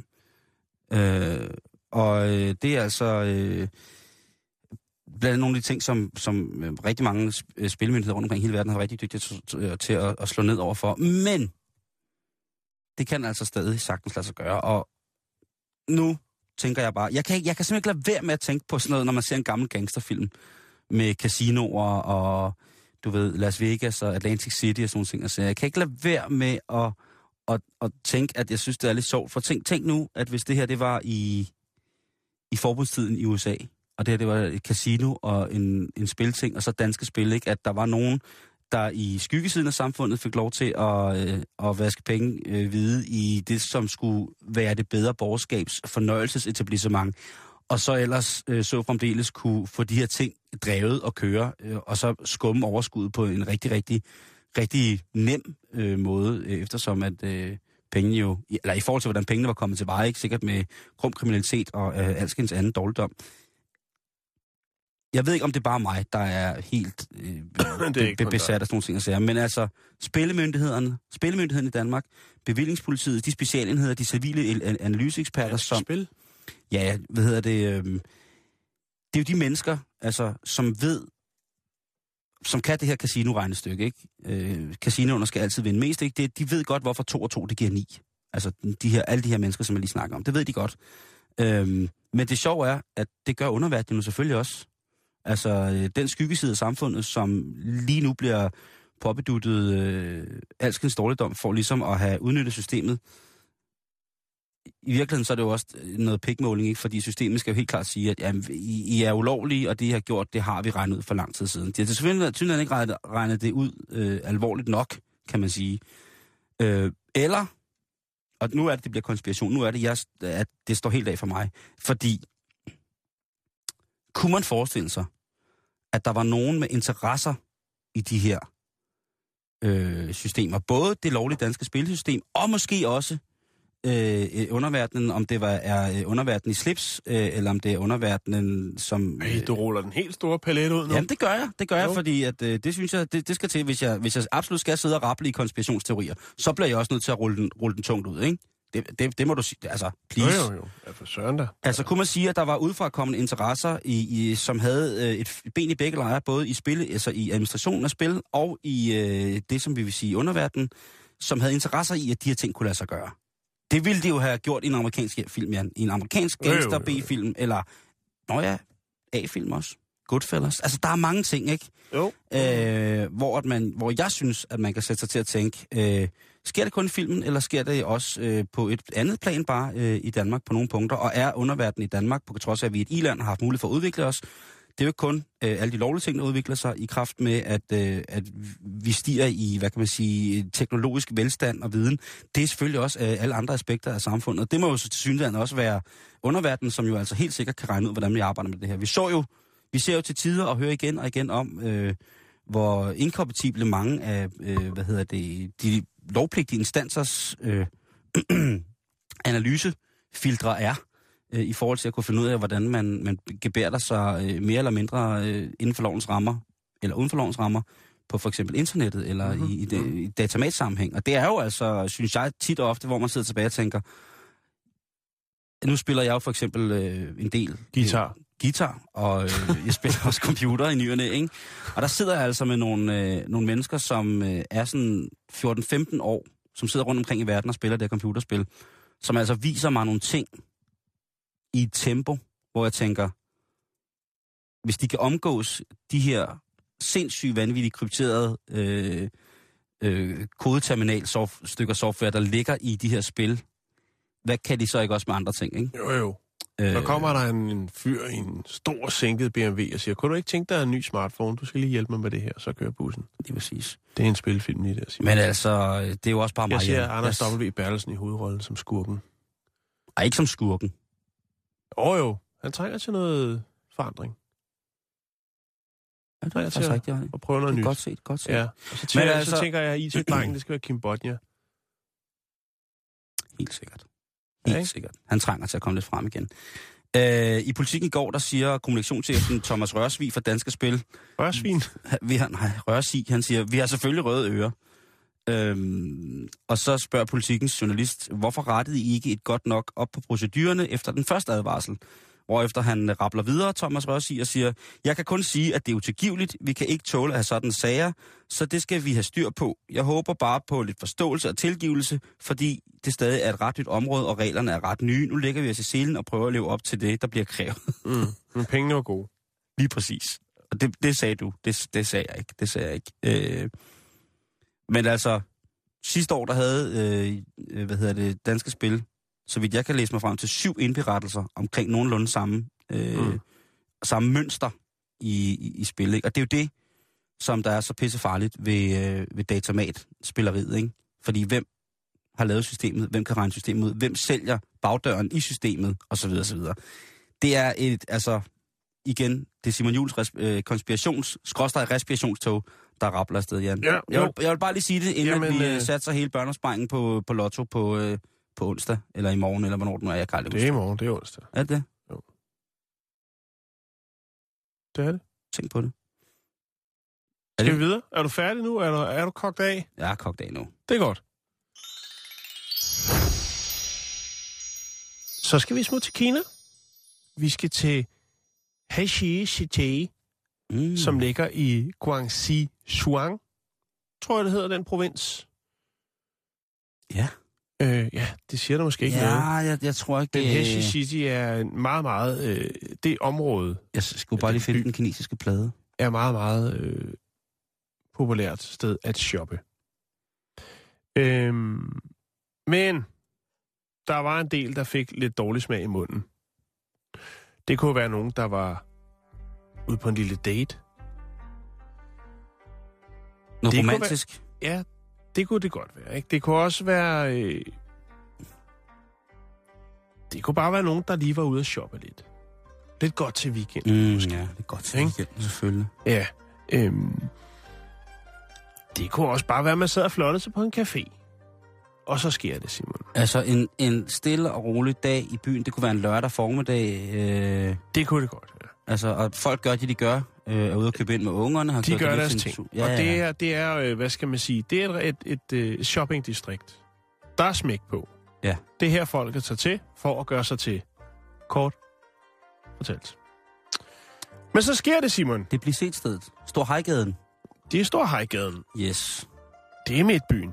øh, og øh, det er altså øh, blandt andet nogle af de ting, som, som øh, rigtig mange sp- spilmyndigheder rundt omkring hele verden har rigtig dygtige til, til at, at slå ned over for. Men det kan altså stadig sagtens lade sig gøre. Og nu tænker jeg bare, jeg kan, ikke, jeg kan simpelthen ikke lade være med at tænke på sådan noget, når man ser en gammel gangsterfilm med casinoer og, du ved, Las Vegas og Atlantic City og sådan nogle ting. Altså, jeg kan ikke lade være med at, at, at tænke, at jeg synes, det er lidt sjovt. For tænk, tænk nu, at hvis det her, det var i, i forbudstiden i U S A, og det her, det var et casino og en, en spilting, og så danske spil, ikke? At der var nogen, der i skyggesiden af samfundet fik lov til at, øh, at vaske penge øh, hvide i det, som skulle være det bedre borgerskabs fornøjelsesetablissement, og så ellers øh, så fremdeles kunne få de her ting drevet og køre, øh, og så skumme overskuddet på en rigtig, rigtig, rigtig nem øh, måde, øh, eftersom at øh, pengene jo, eller i forhold til, hvordan pengene var kommet til veje, ikke sikkert med grum kriminalitet og øh, alskens anden dårligdom. Jeg ved ikke, om det er bare mig, der er helt øh, be- be- besat af sådan nogle ting, jeg siger. Men altså, spillemyndighederne, spillemyndigheden i Danmark, bevillingspolitiet, de specialenheder, de civile analyseeksperter, ja, som... Spil? Ja, hvad hedder det? Øh, det er jo de mennesker, altså, som ved, som kan det her casino-regnestykke, ikke? Øh, casinoerne skal altid vinde mest, ikke? Det, de ved godt, hvorfor to og to, det giver ni. Altså, de her, alle de her mennesker, som jeg lige snakker om, det ved de godt. Øh, men det sjove er, at det gør underverdenen selvfølgelig også. Altså, den skyggeside af samfundet, som lige nu bliver påbeduttet øh, alskens dårligdom for ligesom at have udnyttet systemet. I virkeligheden så er det jo også noget pikmåling, ikke? Fordi systemet skal jo helt klart sige, at jamen, I, I er ulovlige, og det I har gjort, det har vi regnet ud for lang tid siden. De har selvfølgelig ikke regnet, regnet det ud øh, alvorligt nok, kan man sige. Øh, eller, og nu er det, det bliver konspiration, nu er det, jeg, at det står helt af for mig. Fordi, kunne man forestille sig, at der var nogen med interesser i de her øh, systemer. Både det lovlige danske spilsystem, og måske også øh, underverdenen, om det var er underverdenen i slips, øh, eller om det er underverdenen, som... Øh, Ej, du ruller den helt store palet ud nu. Jamen, det gør jeg. Det gør jo. jeg, fordi at, øh, det synes jeg, det, det skal til, hvis jeg, hvis jeg absolut skal sidde og rapple i konspirationsteorier, så bliver jeg også nødt til at rulle den, rulle den tungt ud, ikke? Det, det, det må du sige, altså, please. Jo, jo, jo. Ja, for søren da. Altså, kunne man sige, at der var udefrakommende interesser, i, i, som havde øh, et ben i begge lejre, både i spil, altså i administrationen af spil, og i øh, det, som vi vil sige underverdenen, som havde interesser i, at de her ting kunne lade sig gøre. Det ville de jo have gjort i en amerikansk film, Jan. I en amerikansk gangster B-film, eller, nå ja, A-film også. Goodfellas. Altså, der er mange ting, ikke? Jo. Øh, hvor, at man, hvor jeg synes, at man kan sætte sig til at tænke, øh, sker det kun i filmen, eller sker det også øh, på et andet plan bare øh, i Danmark på nogle punkter? Og er underverdenen i Danmark, på trods af, at vi i et i-land har haft mulighed for at udvikle os, det er jo ikke kun øh, alle de lovlige ting, der udvikler sig i kraft med, at, øh, at vi stiger i, hvad kan man sige, teknologisk velstand og viden. Det er selvfølgelig også øh, alle andre aspekter af samfundet. Det må jo til synligheden også være underverdenen, som jo altså helt sikkert kan regne ud, hvordan vi arbejder med det her. Vi så jo, vi ser jo til tider og hører igen og igen om, øh, hvor inkompatible mange af, øh, hvad hedder det, de lovpligtige instansers øh, analysefiltre er, øh, i forhold til at kunne finde ud af, hvordan man, man gebærder sig øh, mere eller mindre øh, inden for lovens rammer, eller uden for lovens rammer, på for eksempel internettet, eller mm-hmm. i, i, det, i datamatsammenhæng. Og det er jo altså, synes jeg, tit og ofte, hvor man sidder tilbage og tænker, nu spiller jeg jo for eksempel øh, en del... Guitar. Øh, guitar, og øh, jeg spiller også computer i ny og næ, ikke? Og der sidder jeg altså med nogle, øh, nogle mennesker, som øh, er sådan fjorten femten år, som sidder rundt omkring i verden og spiller det her computerspil, som altså viser mig nogle ting i et tempo, hvor jeg tænker, hvis de kan omgås de her sindssygt vanvittigt krypterede øh, øh, kodeterminal-stykker software, der ligger i de her spil, hvad kan de så ikke også med andre ting, ikke? Jo, jo. Så kommer der en, en fyr i en stor sænket B M W og siger, kunne du ikke tænke dig en ny smartphone? Du skal lige hjælpe mig med det her, så kører bussen. Det er præcis. Det er en spilfilm lige der, Simon. Men altså, det er jo også bare mig. Jeg ser Anders W. Bertelsen i hovedrollen som skurken. Ej, ikke som skurken. Åh oh, jo, han trænger til noget forandring. Ja, det er faktisk rigtigt. Og prøve noget nyt. Godt set, godt set. Ja, og så tænker, altså... så tænker jeg, at I T-drengen, det skal være Kim Bodnia. Helt sikkert. Helt ja, sikkert. Han trænger til at komme lidt frem igen. Øh, I Politikken i går, der siger kommunikationschefen Thomas Rørsvig fra Danske Spil. Rørsvin? Vi har, nej, Rørsvig, han siger, vi har selvfølgelig røde ører. Øhm, og så spørger Politikens journalist, hvorfor rettede I ikke et godt nok op på procedurerne efter den første advarsel? Hvorefter han rappler videre, Thomas Rørsvig, og siger, jeg kan kun sige, at det er utilgiveligt. Vi kan ikke tåle at have sådan sager, så det skal vi have styr på. Jeg håber bare på lidt forståelse og tilgivelse, fordi det stadig er et ret nyt område, og reglerne er ret nye. Nu lægger vi os i selen og prøver at leve op til det, der bliver krævet. Mm. Men pengene var gode. Lige præcis. Og det, det sagde du. Det, det sagde jeg ikke. Det sagde jeg ikke. Øh, men altså, sidste år, der havde, øh, hvad hedder det, Danske Spil, så vidt jeg kan læse mig frem til, syv indberettelser omkring nogenlunde samme, øh, mm. samme mønster i, i, i spil. Ikke? Og det er jo det, som der er så pissefarligt ved, øh, ved datamat-spilleriet. Ikke? Fordi hvem har lavet systemet, hvem kan regne systemet ud, hvem sælger bagdøren i systemet, osv. osv. Det er et, altså, igen, det er Simon Juhls res, øh, konspirations, skråstreg respirationstog, der rappler afsted, Jan. Ja, jeg, vil, jeg vil bare lige sige det, inden Jamen, vi øh... satser hele børneopsparingen på, på Lotto på, øh, på onsdag, eller i morgen, eller hvornår det nu er, jeg kan aldrig huske. Det er i morgen, det er onsdag. Er det det? Jo. Det er det. Tænk på det. Er Skal det? vi videre? Er du færdig nu? Er du, er du kogt af? Jeg er kogt af nu. Det er godt. Så skal vi smutte til Kina. Vi skal til Heshi City, mm. som ligger i Guangxi Zhuang, tror jeg, det hedder, den provins. Ja. Øh, ja, det siger der måske ikke ja, noget. Ja, jeg, jeg tror ikke... Den Heshi City er meget, meget... Øh, det område... Jeg skulle bare lige finde den kinesiske plade. Er meget, meget øh, populært sted at shoppe. Øhm, men der var en del, der fik lidt dårlig smag i munden. Det kunne være nogen, der var ude på en lille date. Noget romantisk? Være, ja, det kunne det godt være. Ikke? Det kunne også være... Øh, det kunne bare være nogen, der lige var ude at shoppe lidt. Lidt godt til weekenden. Mm, ja, det er godt til weekenden, selvfølgelig. Ja. Øhm, det kunne også bare være, at man sad og flottede sig på en café. Og så sker det, Simon. Altså en, en stille og rolig dag i byen, det kunne være en lørdag formiddag. Øh, det kunne det godt, ja. Altså, og folk gør det, de gør. Øh, er ude og købe ind med ungerne. Har de gør deres ting. Ja, og det ja. er, det er øh, hvad skal man sige, det er et, et, et shoppingdistrikt. Der er smæk på. Ja. Det her folket tager til, for at gøre sig til. Kort fortalt. Men så sker det, Simon. Det bliver set stedet. Stor Hejgaden. Det er Stor Hejgaden. Yes. Det er midtbyen.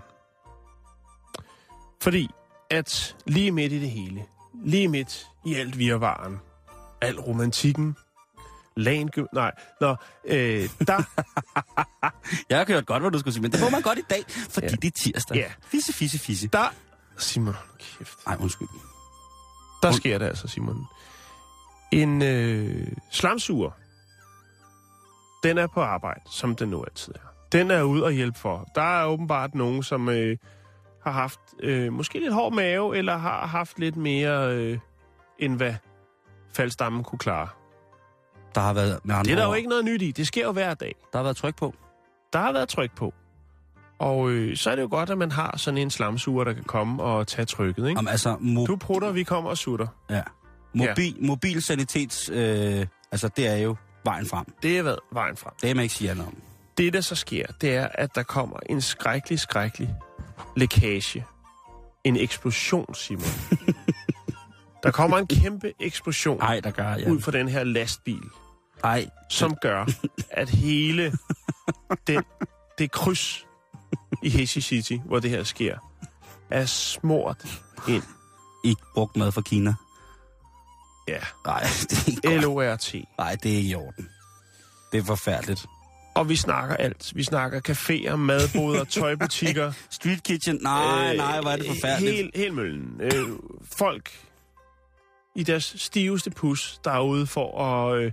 Fordi at lige midt i det hele, lige midt i alt virvaren, al romantikken, Lane... Nej, nå, øh, der... Jeg har hørt godt, hvad du skulle sige, men det får man godt i dag, fordi ja. Det er tirsdag. Ja. Fisse, fisse, fisse. Der... Simon, kæft. Ej, undskyld. Der Und... sker det altså, Simon. En øh, slamsuger, den er på arbejde, som den nu altid er. Den er ude og hjælpe for. Der er åbenbart nogen, som øh, har haft øh, måske lidt hård mave, eller har haft lidt mere, øh, end hvad faldstammen kunne klare. Der har været med andre Det er der år. jo ikke noget nyt i. Det sker jo hver dag. Der har været tryk på. Der har været tryk på. Og øh, så er det jo godt, at man har sådan en slamsuger, der kan komme og tage trykket, ikke? Jamen, altså, mo- du prutter, vi kommer og sutter. Ja. Mobil, ja. Mobilsanitets... Øh, altså, det er jo vejen frem. Det er været vejen frem. Det er man ikke sige noget om. Det, der så sker, det er, at der kommer en skrækkelig, skrækkelig lækage. En eksplosion, Simon. Der kommer en kæmpe eksplosion. Ej, der gør, ja. Ud fra den her lastbil. Ej. Som gør, at hele den, det kryds i Heshi City, hvor det her sker, er smurt ind. Ikke brugt mad fra Kina. Ja. Nej, det er ikke L O R T. Nej, det er i orden. Det er forfærdeligt. Og vi snakker alt. Vi snakker caféer, madboder, tøjbutikker. Street kitchen. Nej, øh, nej, hvor er det forfærdeligt. Helt, helt møllen. Øh, folk i deres stiveste pus derude for at... Øh,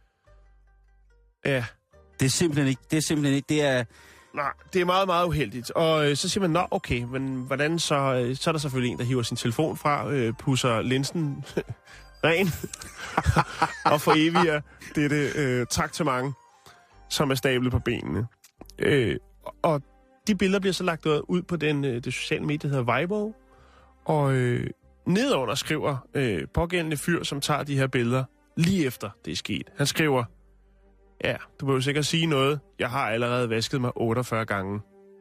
ja. Det er simpelthen ikke, det er simpelthen ikke, det er... Nej, det er meget, meget uheldigt. Og øh, så siger man, nå, okay, men hvordan så... Øh, så er der selvfølgelig en, der hiver sin telefon fra, øh, pusser linsen ren, og foreviger dette øh, traktement, som er stablet på benene. Øh, og de billeder bliver så lagt ud på den, øh, det sociale medie, der hedder Weibo, og øh, nedenunder skriver øh, pågældende fyr, som tager de her billeder, lige efter det er sket. Han skriver, ja, du vil jo sikkert sige noget. Jeg har allerede vasket mig otteogfyrre gange.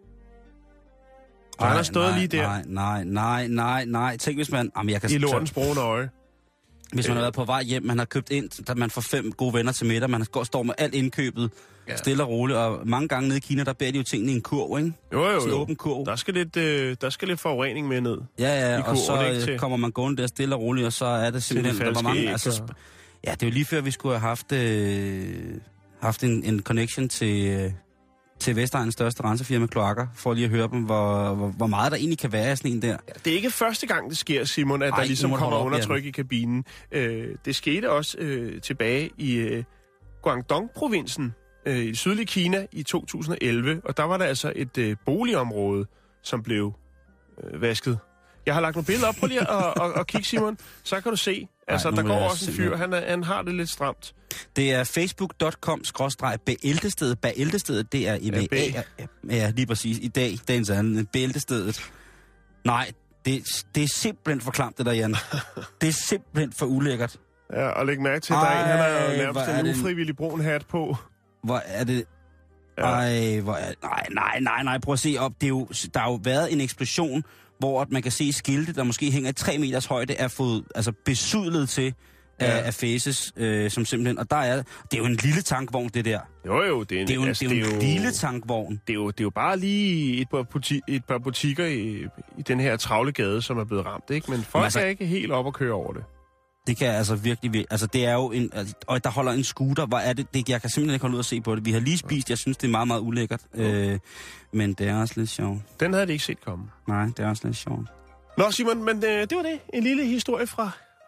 Og han har stået nej, lige der. Nej, nej, nej, nej, nej. Tænk, hvis man... Jamen, jeg kan I lortens brune øje. Hvis man har været på vej hjem, man har købt ind, der man får fem gode venner til middag, man står med alt indkøbet, ja. Stille og roligt, og mange gange nede i Kina, der bærer de jo tingene i en kurv, ikke? Jo, jo, jo. Åben kurv. Der skal lidt, øh, der skal lidt forurening med ned. Ja, ja, kurven, og så ikke, kommer man gående der stille og roligt, og så er det simpelthen... Der var mange, altså, ja, det er jo lige før, vi skulle have haft, øh, haft en, en connection til... Øh, til Vestegnens største rensefirma Kloakker, for lige at høre dem, hvor, hvor, hvor meget der egentlig kan være af sådan en der. Ja, det er ikke første gang, det sker, Simon, at Ej, der ligesom kommer undertryk i kabinen. Øh, det skete også øh, tilbage i øh, Guangdong-provinsen øh, i sydlige Kina i to tusind og elleve, og der var der altså et øh, boligområde, som blev øh, vasket. Jeg har lagt nogle billeder op, prøv lige at, at, at kigge, Simon, så kan du se. Altså, Ej, der går også en fyr, han, er, han har det lidt stramt. Det er facebook punktum com skråstreg bæltestedet. Bæltestedet, det er i dag. Ja, ja, lige præcis. I dag, dagens anden. Bæltestedet. Nej, det, det er simpelthen for klamt, det der, Jan. Det er simpelthen for ulækkert. Ja, og læg mærke til, at han har jo nærmest en ufrivillig brun hat på. Hvor er det... Ja. Ej, hvor er... Nej, nej, nej, nej, prøv at se op. Det er jo, der har jo været en eksplosion, hvor man kan se skilte, der måske hænger i tre meters højde, er fået altså besudlet til ja. af, af faces, øh, som simpelthen... Og der er... Det er jo en lille tankvogn, det der. Jo, jo. Det er, en, det er jo, altså, det er jo det en er jo, lille tankvogn. Det er jo, det er jo bare lige et par, buti, et par butikker i, i den her travle gade, som er blevet ramt, ikke? Men folk Men altså, er ikke helt op at køre over det. Det kan altså virkelig... Altså, det er jo en... Altså, og der holder en scooter. Hvor er det, det? Jeg kan simpelthen ikke holde ud at se på det. Vi har lige spist. Jeg synes, det er meget, meget ulækkert. Okay. Øh, men det er også lidt sjovt. Den havde de ikke set komme. Nej, det er også lidt sjovt. Nå, Simon, men øh, det var det. En lille historie fra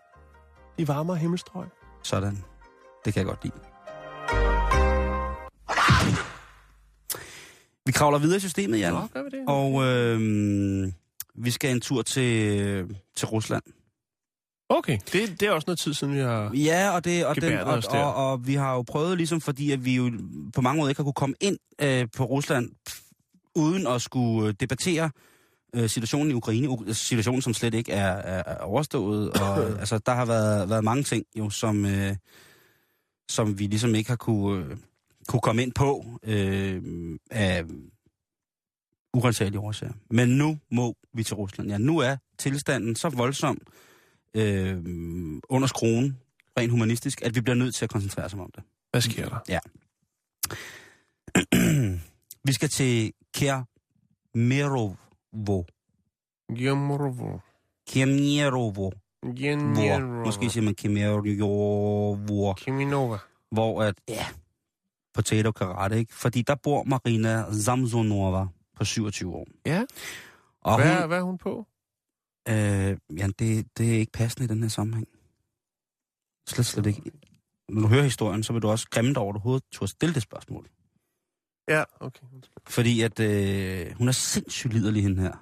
de varmere himmelstrøg. Sådan. Det kan jeg godt lide. Vi kravler videre i systemet, Jan. Nå, gør vi det. Og øh, vi skal en tur til, til Rusland. Okay, det, det er også noget tid siden, vi har ja, og, det, og, den, og, og, og, og vi har jo prøvet, ligesom fordi at vi jo på mange måder ikke har kunne komme ind øh, på Rusland, uden at skulle debattere øh, situationen i Ukraine. Situationen, som slet ikke er, er, er overstået. Og, altså, der har været, været mange ting, jo, som, øh, som vi ligesom ikke har kunne, øh, kunne komme ind på øh, af urensagelige årsager. Men nu må vi til Rusland. Ja, nu er tilstanden så voldsom, Øh, under skruen, rent humanistisk, at vi bliver nødt til at koncentrere os om det. Hvad sker der? Ja. Vi skal til Kemerovo. Kemerovo. Kemerovo. Kemerovo. Måske siger man Kemerovo. Keminova. Hvor at, ja, potato karate, ikke? Fordi der bor Marina Zamzonova på syvogtyve år. Ja. Og hvad, hun, hvad er hun på? Øh, ja, det, det er ikke passende i den her sammenhæng. Slet, slet ikke. Når du hører historien, så vil du også grimme dig over, at du overhovedet turde stille det spørgsmål. Ja, okay. Fordi at øh, hun er sindssygt liderlig, hende her.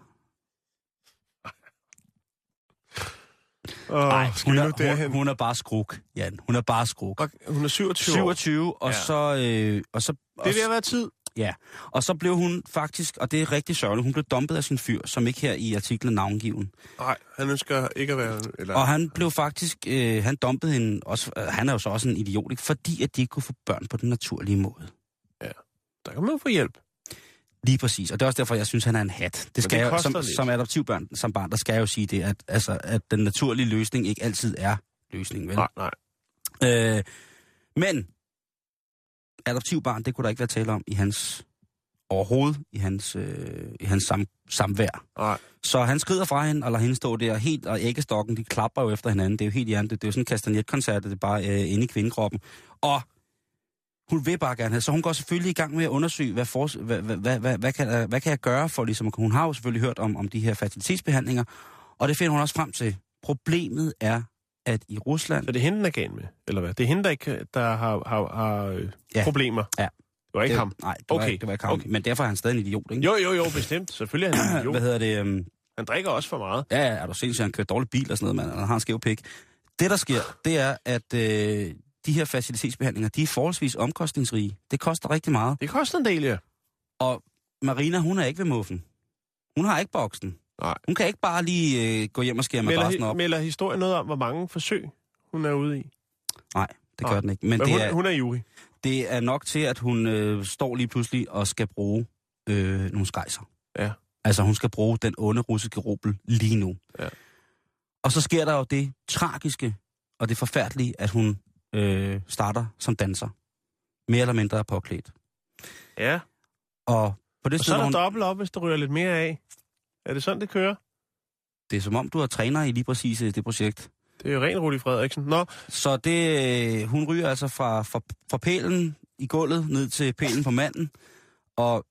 Oh, Ej, hun, er, hun, hun er bare skruk, Jan. Hun er bare skruk. Og hun er syvogtyve. syvogtyve, og ja. så... Øh, og så det vil have været tid. Ja, og så blev hun faktisk, og det er rigtig sørgeligt, hun blev dumpet af sin fyr, som ikke her i artiklen navngiven. Nej, han ønsker ikke at være... Eller... Og han blev faktisk, øh, han dumpede hende også, øh, han er jo så også en idiot, ikke? Fordi at de ikke kunne få børn på den naturlige måde. Ja, der kan man jo få hjælp. Lige præcis, og det er også derfor, jeg synes, han er en hat. Det skal det jo, som, som adoptivbørn, som barn, der skal jeg jo sige det, at, altså, at den naturlige løsning ikke altid er løsningen, vel? Nej, nej. Øh, men... adoptivbarn, det kunne der ikke være tale om i hans overhovedet, i hans, øh, i hans sam, samvær. Nej. Så han skrider fra hende, og lader hende stå der helt, og æggestokken, de klapper jo efter hinanden. Det er jo helt hjernet. Det er jo sådan en kastanjetkoncert, det er bare øh, inde i kvindekroppen. Og hun vil bare gerne have, så hun går selvfølgelig i gang med at undersøge, hvad, for, hvad, hvad, hvad, hvad, hvad, kan, hvad kan jeg gøre for, ligesom, hun har jo selvfølgelig hørt om, om de her fertilitetsbehandlinger, og det finder hun også frem til. Problemet er at i Rusland... Så det er hende, der er galt med, eller hvad? Det er hende, der, ikke, der har, har, har øh, ja. problemer? Ja. Det var ikke det, ham? Nej, det, okay. var, det var ikke ham. Okay. Men derfor er han stadig en idiot, ikke? Jo, jo, jo, bestemt. Selvfølgelig er han en idiot. Hvad hedder det? Um... Han drikker også for meget. Ja, ja, er du sindssygt, han kører dårlig bil og sådan noget, mand. Han har en skæv pik. Det, der sker, det er, at øh, de her facilitetsbehandlinger, de er forholdsvis omkostningsrige. Det koster rigtig meget. Det koster en del, ja. Og Marina, hun er ikke ved muffen. Hun har ikke boksen. Nej. Hun kan ikke bare lige øh, gå hjem og skære madrassen op. Melder historien noget om, hvor mange forsøg hun er ude i? Nej, det gør Nej. den ikke. Men, Men det hun, er, hun er jury. Det er nok til, at hun øh, står lige pludselig og skal bruge øh, nogle skejser. Ja. Altså, hun skal bruge den onde russiske rubel lige nu. Ja. Og så sker der jo det tragiske og det forfærdelige, at hun øh, starter som danser. Mere eller mindre er påklædt. Ja. Og, på det og sted, så er der hun... dobbelt op, hvis der ryger lidt mere af. Er det sådan, det kører? Det er som om, du er træner i lige præcis det projekt. Det er jo ren Rudi Frederiksen. Nå. Så det, hun ryger altså fra, fra, fra pælen i gulvet ned til pælen på manden. Og,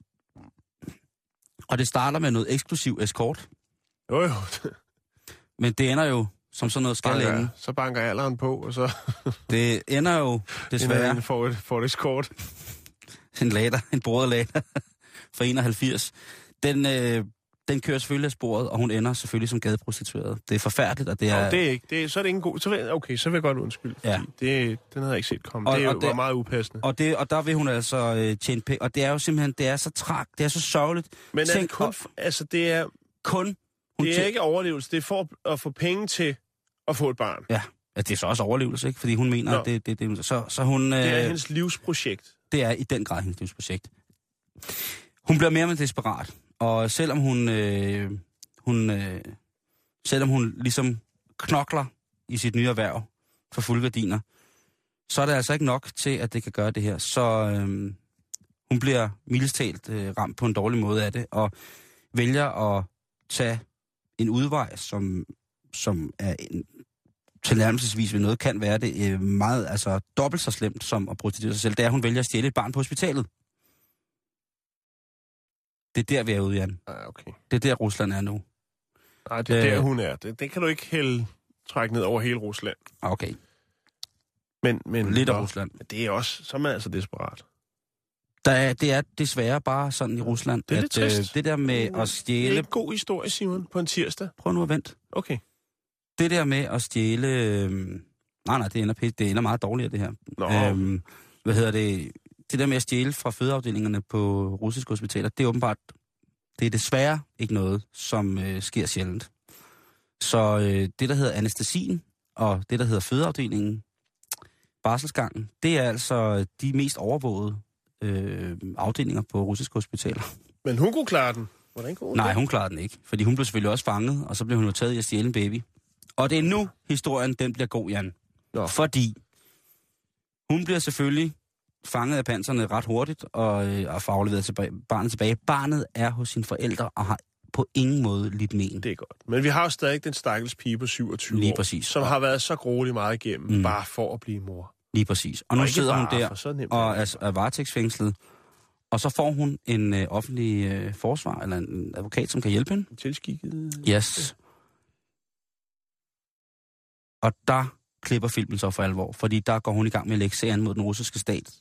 og det starter med noget eksklusiv eskort. Jo, jo. Men det ender jo som sådan noget skal ende. Så banker alderen på, og så... Det ender jo desværre... Inden får et, får et eskort. En lader, en broderlader fra enoghalvfjerds. Den, øh, den kører selvfølgelig af sporet, og hun ender selvfølgelig som gadeprostitueret. Det er forfærdeligt, og det er... Nå, det er ikke. Det er, så er det ikke en god... Så vil, okay, så vil jeg godt undskylde. Ja. Det, den havde jeg ikke set komme. Og, det og var det, meget upassende. Og, det, og der vil hun altså øh, tjene penge. Og det er jo simpelthen... Det er så træk, det er så sørgeligt. Men er Tænk, det kun... og, altså, det er... Kun... Det er tæ- ikke overlevelse. Det er for at få penge til at få et barn. Ja, det er så også overlevelse, ikke? Fordi hun mener, Nå. at det, det, det... Så, så hun... Øh, Det er hendes livsprojekt. Det er i den grad hendes livsprojekt. Hun bliver mere og mere desperat. Og selvom hun... Øh, hun øh, selvom hun ligesom knokler i sit nye erhverv for fulde gardiner, så er det altså ikke nok til, at det kan gøre det her. Så øh, hun bliver mildest talt øh, ramt på en dårlig måde af det, og vælger at tage en udvej, som, som er en, tilnærmelsesvis ved noget kan være det øh, meget, altså dobbelt så slemt som at prostituere sig selv. Det er, at hun vælger at stjæle et barn på hospitalet. Det er der, vi er ude, Jan. Ah, okay. Det er der, Rusland er nu. Nej, det er Øh. der, hun er. Det, det kan du ikke hælde trække ned over hele Rusland. Okay. Men, men Lidt af nå, Rusland. det er også, så er man altså desperat. Der er, det er desværre bare sådan i Rusland, Det er at lidt trist. øh, det der med at Det er stjæle... en god historie, Simon, på en tirsdag. Prøv nu at vente. Okay. Det der med at stjæle... Øh, nej, nej, det ender, pæt, det ender meget dårligere, det her. Nå. Øhm, hvad hedder det? Det der med at stjæle fra fødeafdelingerne på russiske hospitaler, det er åbenbart... Det er desværre ikke noget, som øh, sker sjældent. Så øh, det, der hedder anæstesien, og det, der hedder fødeafdelingen, barselsgangen, det er altså de mest overvågede øh, afdelinger på russiske hospitaler. Men hun kunne klare den. Hvordan kunne hun Nej, det? hun klarede den ikke, fordi hun blev selvfølgelig også fanget, og så blev hun jo taget i at stjæle en baby. Og det er nu, historien den bliver god, Jan. Nå. Fordi hun bliver selvfølgelig fanget af panserne ret hurtigt, og, øh, og får afleveret tilbage, barnet tilbage. Barnet er hos sine forældre, og har på ingen måde lidt men. Det er godt. Men vi har jo stadig den stakkels pige på syvogtyve Lige år, præcis. som Og- har været så grueligt meget igennem, Mm. mm. bare for at blive mor. Lige præcis. Og nu Og ikke sidder hun bare, der for så nemt og er er, er varetægtsfængslet, og så får hun en øh, offentlig øh, forsvar, eller en advokat, som kan hjælpe hende. Tilskikket. Yes. Og der klipper filmen så for alvor, fordi der går hun i gang med at lægge sag an mod den russiske stat.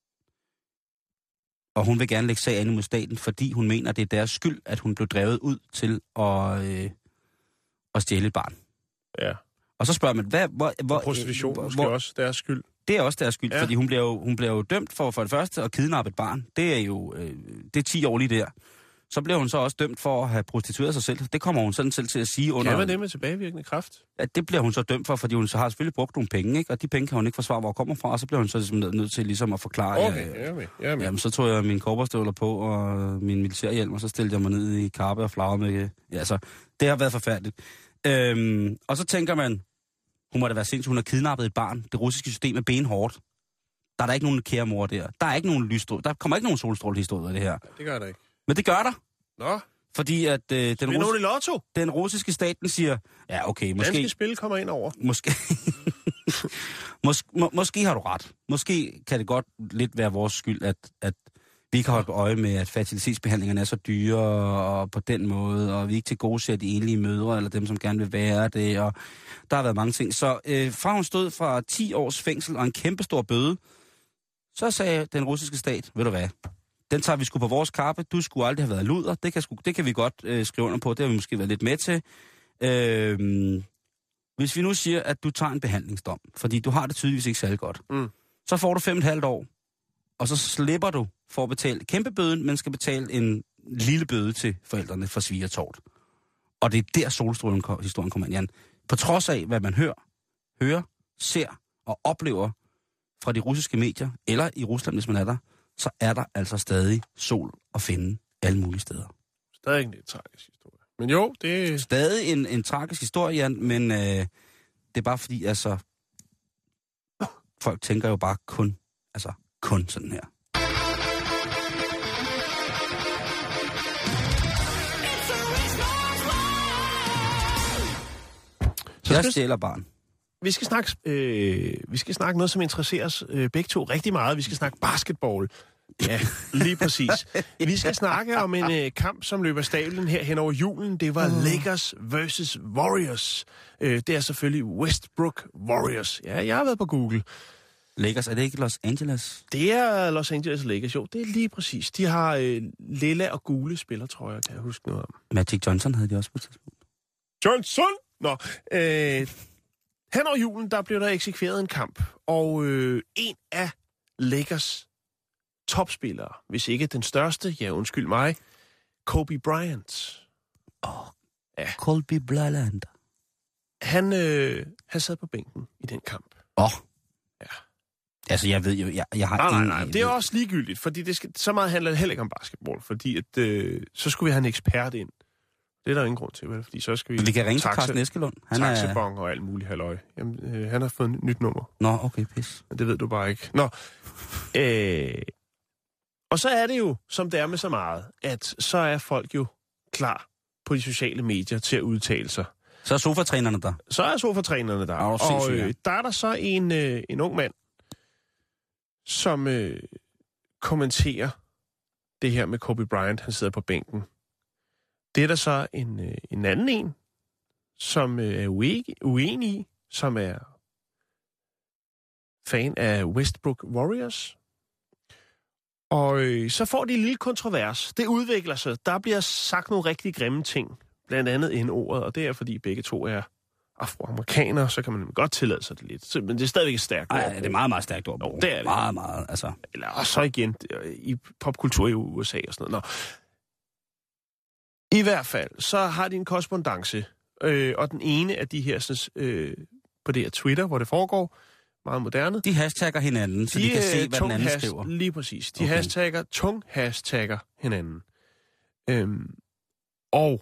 Og hun vil gerne lægge sag an mod staten, fordi hun mener, det er deres skyld, at hun blev drevet ud til at, øh, at stjæle et barn. Ja. Og så spørger man, hvad... Hvor, hvor, Prostitution hvor, måske også deres skyld. Det er også deres skyld, Ja. ja. Fordi hun bliver, jo, hun bliver jo dømt for, for det første at kidnappe et barn. Det er jo øh, det er ti år lige der. Så bliver hun så også dømt for at have prostitueret sig selv. Det kommer hun sådan selv til at sige under... Kan man det med tilbagevirkende kraft? Ja, det bliver hun så dømt for, fordi hun så har selvfølgelig brugt nogle penge, ikke? Og de penge kan hun ikke forsvare, hvor kommer fra, og så bliver hun så ligesom nødt nødt til ligesom at forklare... Okay, øh, jeg er med. Jeg er med. Jamen, så tog jeg mine kobberstøvler på og min militærhjelm, og så stillede jeg mig ned i karpe og flagre med... Ja, så det har været forfærdeligt. Øhm, og så tænker man, hun må da være sindssygt, hun har kidnappet et barn. Det russiske system er benhårdt. Der er der ikke nogen kære mor der. Der er ikke nogen lysstråle. Der kommer ikke nogen solstrålehistorie i det her. Det gør der ikke. Men det gør der. Nå, Fordi at øh, den, spiller nogen i lotto? den russiske staten siger, ja okay, måske... Danske spil kommer ind over. Måske, Mås, må, måske har du ret. Måske kan det godt lidt være vores skyld, at, at Vi kan holde på øje med, at fertilitetsbehandlingerne er så dyre og på den måde, og vi ikke til gode ser de enlige mødre, eller dem, som gerne vil være det, og der har været mange ting. Så øh, fra hun stod fra ti års fængsel og en kæmpestor bøde, så sagde den russiske stat, ved du hvad, den tager vi sgu på vores kappe, du skulle aldrig have været luder, det kan, sgu, det kan vi godt øh, skrive under på, det har vi måske været lidt med til. Øh, hvis vi nu siger, at du tager en behandlingsdom, fordi du har det tydeligvis ikke særlig godt, mm. så får du fem og et halvt år, og så slipper du for at betale kæmpe bøden, men skal betale en lille bøde til forældrene for svigertort. Og det er der solstrålen-historien kommer ind, Jan. På trods af, hvad man hører, hører, ser og oplever fra de russiske medier, eller i Rusland, hvis man er der, så er der altså stadig sol at finde alle mulige steder. Stadig en lidt tragisk historie. Men jo, det er... Stadig en, en tragisk historie, Jan, men øh, det er bare fordi, altså... Folk tænker jo bare kun, altså kun sådan her. Så jeg stjæler barn. Vi skal snakke, øh, vi skal snakke noget, som interesserer os øh, begge to rigtig meget. Vi skal snakke basketball. Ja, lige præcis. Vi skal snakke om en øh, kamp, som løber stablen her hen over julen. Det var Lakers versus Warriors. Øh, det er selvfølgelig Westbrook Warriors. Ja, jeg har været på Google. Lakers, er det ikke Los Angeles? Det er Los Angeles Lakers, jo. Det er lige præcis. De har øh, lilla og gule spillertrøjer, kan jeg huske noget om. Magic Johnson havde de også på et tidspunkt. Johnson! Nå, øh, hen over julen, der blev der eksekveret en kamp, og øh, en af Lakers topspillere, hvis ikke den største, ja undskyld mig, Kobe Bryant. Åh, oh, ja. Kobe Bryant. Han, øh, han sad på bænken i den kamp. Åh. Oh. Ja. Altså, jeg ved jo, jeg, jeg har... Nej, nej, nej, det er også ligegyldigt, fordi det skal, så meget handler det heller ikke om basketball, fordi at, øh, så skulle vi have en ekspert ind. Det er der ingen grund til, vel? Fordi så skal vi... Vi kan ringe til Carsten Eskelund. Han er... Taxabong og alt muligt halløj. Jamen, øh, han har fået et nyt nummer. Nå, okay, pis. Men det ved du bare ikke. Nå. Øh... Og så er det jo, som det er med så meget, at så er folk jo klar på de sociale medier til at udtale sig. Så er sofatrænerne der. Så er sofatrænerne der. Og, og øh, der er der så en, øh, en ung mand, som øh, kommenterer det her med Kobe Bryant, han sidder på bænken. Det er der så en, øh, en anden en, som øh, er uenig, uenig i, som er fan af Westbrook Warriors. Og øh, så får de en lille kontrovers. Det udvikler sig. Der bliver sagt nogle rigtig grimme ting, blandt andet ind ordet, og det er fordi begge to er afroamerikanere, så kan man godt tillade sig det lidt. Så, men det er stadigvæk et stærkt ord. Nej, det er meget, meget stærkt ord. Nå, det er det. Meget, meget, altså. Eller og så igen, i popkultur i U S A og sådan noget. Nå. I hvert fald, så har de en korrespondance, øh, og den ene af de her, sådan, øh, på det her Twitter, hvor det foregår, meget moderne. De hashtagger hinanden, så de, de kan se, hvad den anden has, skriver. Lige præcis. De okay. hashtagger, tung hashtagger hinanden. Øhm, og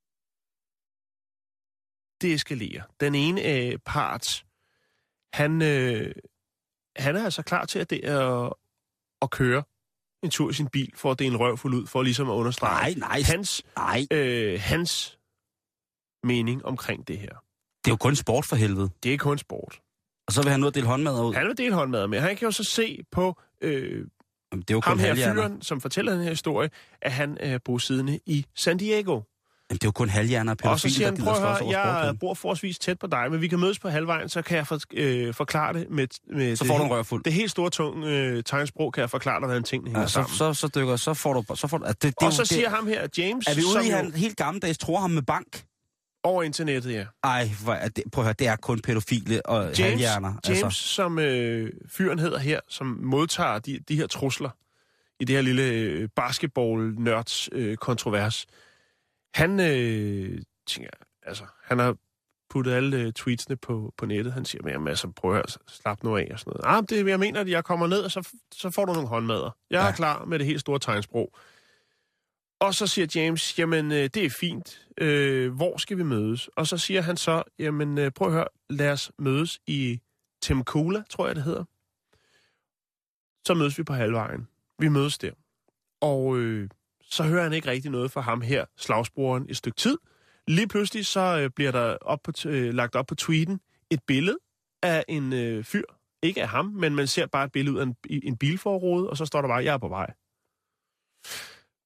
det eskalerer. Den ene øh, part, han, øh, han er altså klar til at, det, øh, at køre en tur i sin bil, for at det er en røvfuld ud, for ligesom at understrege nej, nej, hans, nej. Øh, hans mening omkring det her. Det er jo kun sport for helvede. Det er kun sport. Og så vil han nu dele håndmad ud. Han vil dele håndmad med. Han kan jo så se på øh, det er jo ham her fyren, som fortæller den her historie, at han er bosiddende i San Diego. Jamen, det er jo kun halvhjerner og pædofile, og så siger han, prøv at høre, jeg sporten. bor forholdsvis tæt på dig, men vi kan mødes på halvvejen, så kan jeg for, øh, forklare det med, med så det, får du en rørfuld. Det helt store, tunge øh, tegnsprog, kan jeg forklare dig, hvordan tingene hænger ja, så, sammen. Så, så dykker, så får du... Så får du det, det, og så det, siger ham her, James... Er vi ude i, jo, han helt gammeldags tror ham med bank? Over internettet, ja. Ej, det, prøv at høre, det er kun pædofile og James, halvhjerner. James, altså. som øh, fyren hedder her, som modtager de, de her trusler i det her lille øh, basketball-nørds øh, kontrovers, han øh, tænker, altså, han har puttet alle øh, tweetsene på, på nettet. Han siger, jamen altså, prøv at høre, slap nu af og sådan noget. Ah, det, jeg mener, at jeg kommer ned, og så, så får du nogle håndmadder. Jeg er ja. klar med det helt store tegnsprog. Og så siger James, jamen øh, det er fint, øh, hvor skal vi mødes? Og så siger han så, jamen øh, prøv at høre, lad os mødes i Temecula, tror jeg det hedder. Så mødes vi på halvvejen. Vi mødes der. Og øh, så hører han ikke rigtig noget fra ham her, slagsbroren, et stykke tid. Lige pludselig så øh, bliver der op på t- øh, lagt op på tweeten et billede af en øh, fyr. Ikke af ham, men man ser bare et billede ud af en, en bilforrude, og så står der bare, jeg er på vej.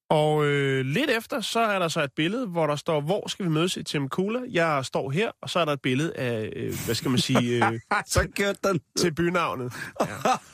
Og øh, lidt efter, så er der så et billede, hvor der står, hvor skal vi mødes i Temecula? Jeg står her, og så er der et billede af, øh, hvad skal man sige, øh, så kørte den til bynavnet. Ja.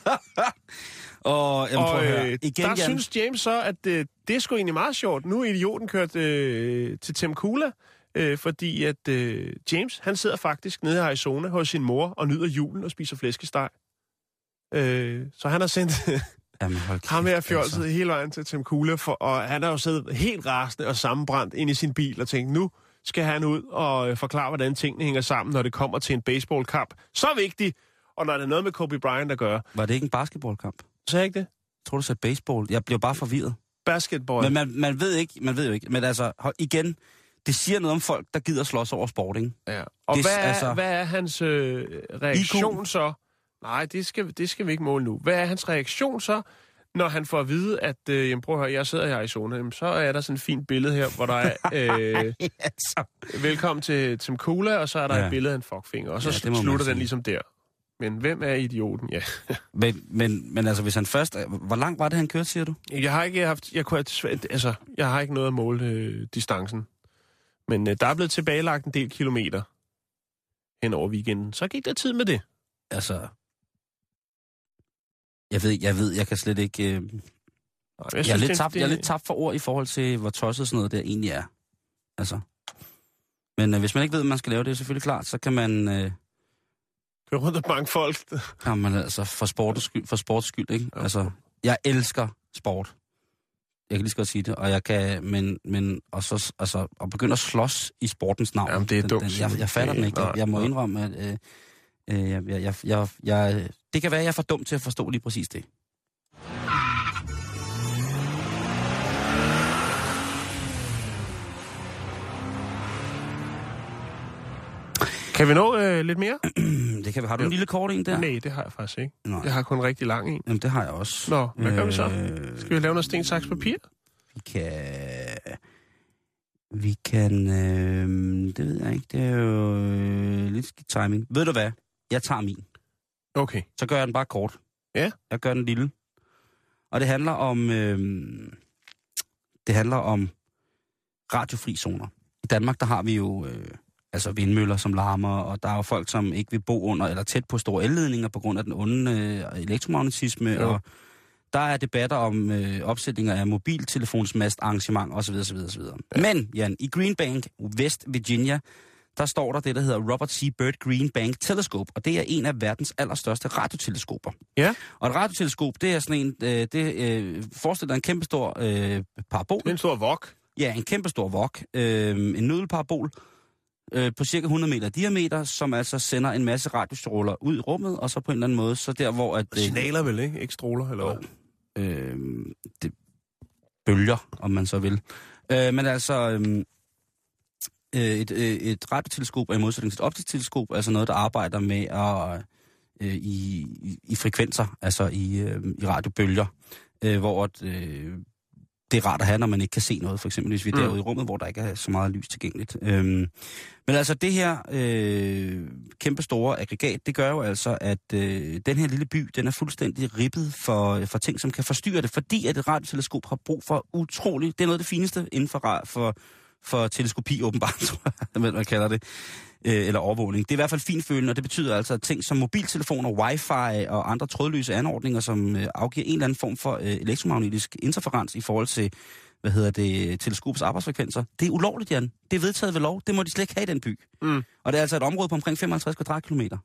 og jamen, og øh, igen, igen, der Jan. synes James så, at øh, det er sgu egentlig meget sjovt. Nu er idioten kørt øh, til Temecula, øh, fordi at øh, James, han sidder faktisk nede i Arizona hos sin mor og nyder julen og spiser flæskesteg. Øh, så han har sendt... Jamen, kæft, ham her fjolset altså. hele vejen til Temecula, for, og han har jo siddet helt rasende og sammenbrændt ind i sin bil og tænkt, nu skal han ud og øh, forklare, hvordan tingene hænger sammen, når det kommer til en baseballkamp. Så vigtigt, og når det er noget med Kobe Bryant at gøre. Var det ikke en basketballkamp? Så er ikke det? Jeg tror, du sagde baseball. Jeg blev bare forvirret. Basketball. Men man, man ved ikke, man ved jo ikke. Men altså, igen, det siger noget om folk, der gider slås over sport, ikke? Ja. Og det, hvad, er, altså, hvad er hans øh, reaktion I Q? så? Nej, det skal, det skal vi ikke måle nu. Hvad er hans reaktion så, når han får at vide, at øh, jamen, prøv at høre, jeg sidder i Arizona, jamen, så er der sådan et fint billede her, hvor der er øh, altså. velkommen til Temecula, og så er der ja. et billede af en fuckfinger, og så ja, slutter den ligesom der. Men hvem er idioten? Ja. men, men, men altså, hvis han først... Hvor langt var det, han kørte, siger du? Jeg har ikke haft... Jeg, kunne, altså, jeg har ikke noget at måle øh, distancen. Men øh, der er blevet tilbagelagt en del kilometer hen over weekenden. Så gik der tid med det. Altså... Jeg ved, jeg ved, jeg kan slet ikke... Øh... Jeg, jeg, er lidt tabt, det... jeg er lidt tabt for ord i forhold til, hvor tosset sådan noget der egentlig er. Altså. Men øh, hvis man ikke ved, at man skal lave det, er selvfølgelig klart, så kan man... Øh... Køre rundt og banke folk. Jamen altså, for sportens skyld, for sports skyld, ikke? Ja. Altså, jeg elsker sport. Jeg kan lige så godt sige det, og jeg kan, men, men og så, altså, at begynde at slås i sportens navn. Jamen, det er dumt. Den, den, jeg, jeg fatter den ikke. Jeg, jeg må indrømme, at øh, øh, jeg, jeg, jeg, jeg, det kan være, at jeg er for dum til at forstå lige præcis det. Kan vi nå øh, lidt mere? Det kan vi. Har du en lille kort en der? Nej, det har jeg faktisk ikke. Nej. Jeg har kun en rigtig lang en. Jamen, det har jeg også. Nå, hvad gør øh, vi så? Skal vi lave noget sten, saks, papir? Vi kan... Vi kan... Øh, det ved jeg ikke. Det er jo øh, lidt skidt timing. Ved du hvad? Jeg tager min. Okay. Så gør jeg den bare kort. Ja. Jeg gør den lille. Og det handler om... Øh, det handler om radiofri zoner. I Danmark, der har vi jo... Øh, altså vindmøller, som larmer, og der er jo folk, som ikke vil bo under eller tæt på store elledninger på grund af den onde øh, elektromagnetisme, ja. Og der er debatter om øh, opsætninger af mobiltelefonsmast, arrangement osv. osv., osv. Ja. Men, Jan, i Green Bank, West Virginia, der står der det, der hedder Robert C. Byrd Green Bank Telescope, og det er en af verdens allerstørste radioteleskoper. Ja. Og et radioteleskop, det er sådan en, øh, det øh, forestiller en kæmpestor øh, parabol. En stor vok. Ja, en kæmpestor vok. Øh, en nødelparabol. Øh, på cirka hundrede meter diameter, som altså sender en masse radiostråler ud i rummet, og så på en eller anden måde, så der hvor at... Øh, signaler vel, ikke? Ikke stråler, eller hvad? Øh, det bølger, om man så vil. Øh, men altså, øh, et, øh, et radioteleskop er i modsætning til et optisk teleskop, altså noget, der arbejder med at, øh, i, i, i frekvenser, altså i, øh, i radiobølger, øh, hvor at, øh, det er rart at have, når man ikke kan se noget, for eksempel hvis vi er derude mm. i rummet, hvor der ikke er så meget lys tilgængeligt. Øhm, men altså det her øh, kæmpe store aggregat, det gør jo altså, at øh, den her lille by, den er fuldstændig ribbet for, for ting, som kan forstyrre det, fordi at et radioteleskop har brug for utroligt, det er noget af det fineste inden for, for, for teleskopi åbenbart, tror jeg, hvad man kalder det, øh, eller overvågning. Det er i hvert fald finfølende, og det betyder altså, at ting som mobiltelefoner, wifi og andre trådløse anordninger, som øh, afgiver en eller anden form for øh, elektromagnetisk interferens i forhold til, hvad hedder det, teleskopets arbejdsfrekvenser. Det er ulovligt, Jan. Det er vedtaget ved lov. Det må de slet ikke have i den by. Mm. Og det er altså et område på omkring femoghalvtreds kvadratkilometer.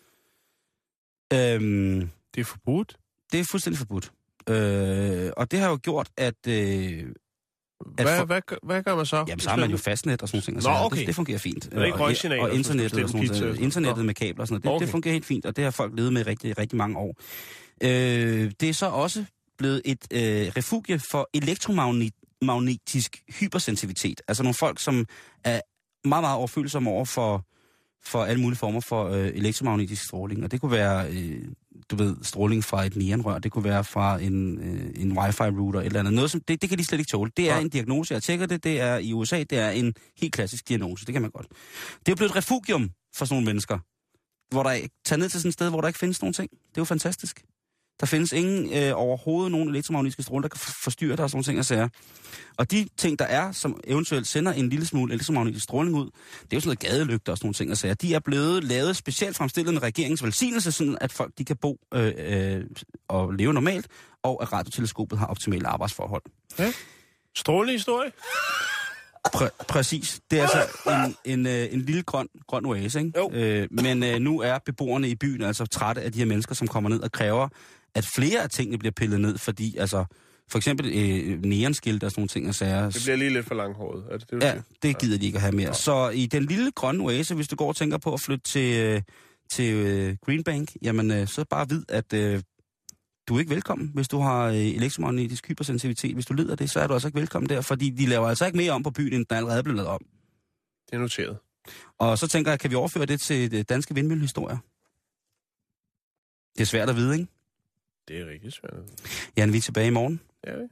Øhm, det er forbudt? Det er fuldstændig forbudt. Øh, og det har jo gjort, at... Øh, Hvad, for, hvad, hvad gør man så? Jamen, så har man jo fastnet og sådan noget. Nå, okay. det, det fungerer fint. Det er ikke røgsignaler, og, og internettet, og sådan noget, internettet med kabler og sådan noget. Det, okay. det fungerer helt fint, og det har folk levet med rigtig, rigtig mange år. Øh, det er så også blevet et øh, refugie for elektromagnetisk hypersensitivitet. Altså nogle folk, som er meget, meget overfølsomme over for, for alle mulige former for øh, elektromagnetisk stråling. Og det kunne være... Øh, du ved, stråling fra et neonrør, det kunne være fra en, øh, en wifi-router, eller andet. Noget, som, det, det kan de slet ikke tåle. Det er ja. en diagnose, jeg tjekker det, det er i U S A, det er en helt klassisk diagnose, det kan man godt. Det er blevet et refugium for sådan nogle mennesker, hvor der tager ned til sådan et sted, hvor der ikke findes nogen ting. Det er jo fantastisk. Der findes ingen øh, overhovedet nogen elektromagnetiske stråler, der kan forstyrre dig og sådan nogle ting og sager. Og de ting, der er, som eventuelt sender en lille smule elektromagnetisk stråling ud, det er jo sådan noget gadelygter og sådan nogle ting og sager. De er blevet lavet specielt fremstillet med regeringens velsignelse, sådan at folk de kan bo øh, øh, og leve normalt, og at radioteleskopet har optimale arbejdsforhold. Ja. Strålende historie. Præ- præcis. Det er altså en, en, en, en lille grøn, grøn oase, ikke? Jo. Øh, men øh, nu er beboerne i byen altså trætte af de her mennesker, som kommer ned og kræver, at flere af tingene bliver pillet ned, fordi altså for eksempel øh, neonskilte og sådan nogle ting og sager. Det bliver lige lidt for langhåret. Er det, det, ja, det gider de ikke at have mere. Ja. Så i den lille grønne oase, hvis du går og tænker på at flytte til, øh, til øh, Green Bank, jamen øh, så bare vid, at øh, du er ikke velkommen, hvis du har øh, elektromagnetisk hypersensitivitet. Hvis du lider af det, så er du altså ikke velkommen der, fordi de laver altså ikke mere om på byen, end den allerede er blevet lavet om. Det er noteret. Og så tænker jeg, kan vi overføre det til danske vindmøllehistorier? Det er svært at vide, ikke? Det er rigtig svært at vide. Jan, vi er tilbage i morgen. Ja,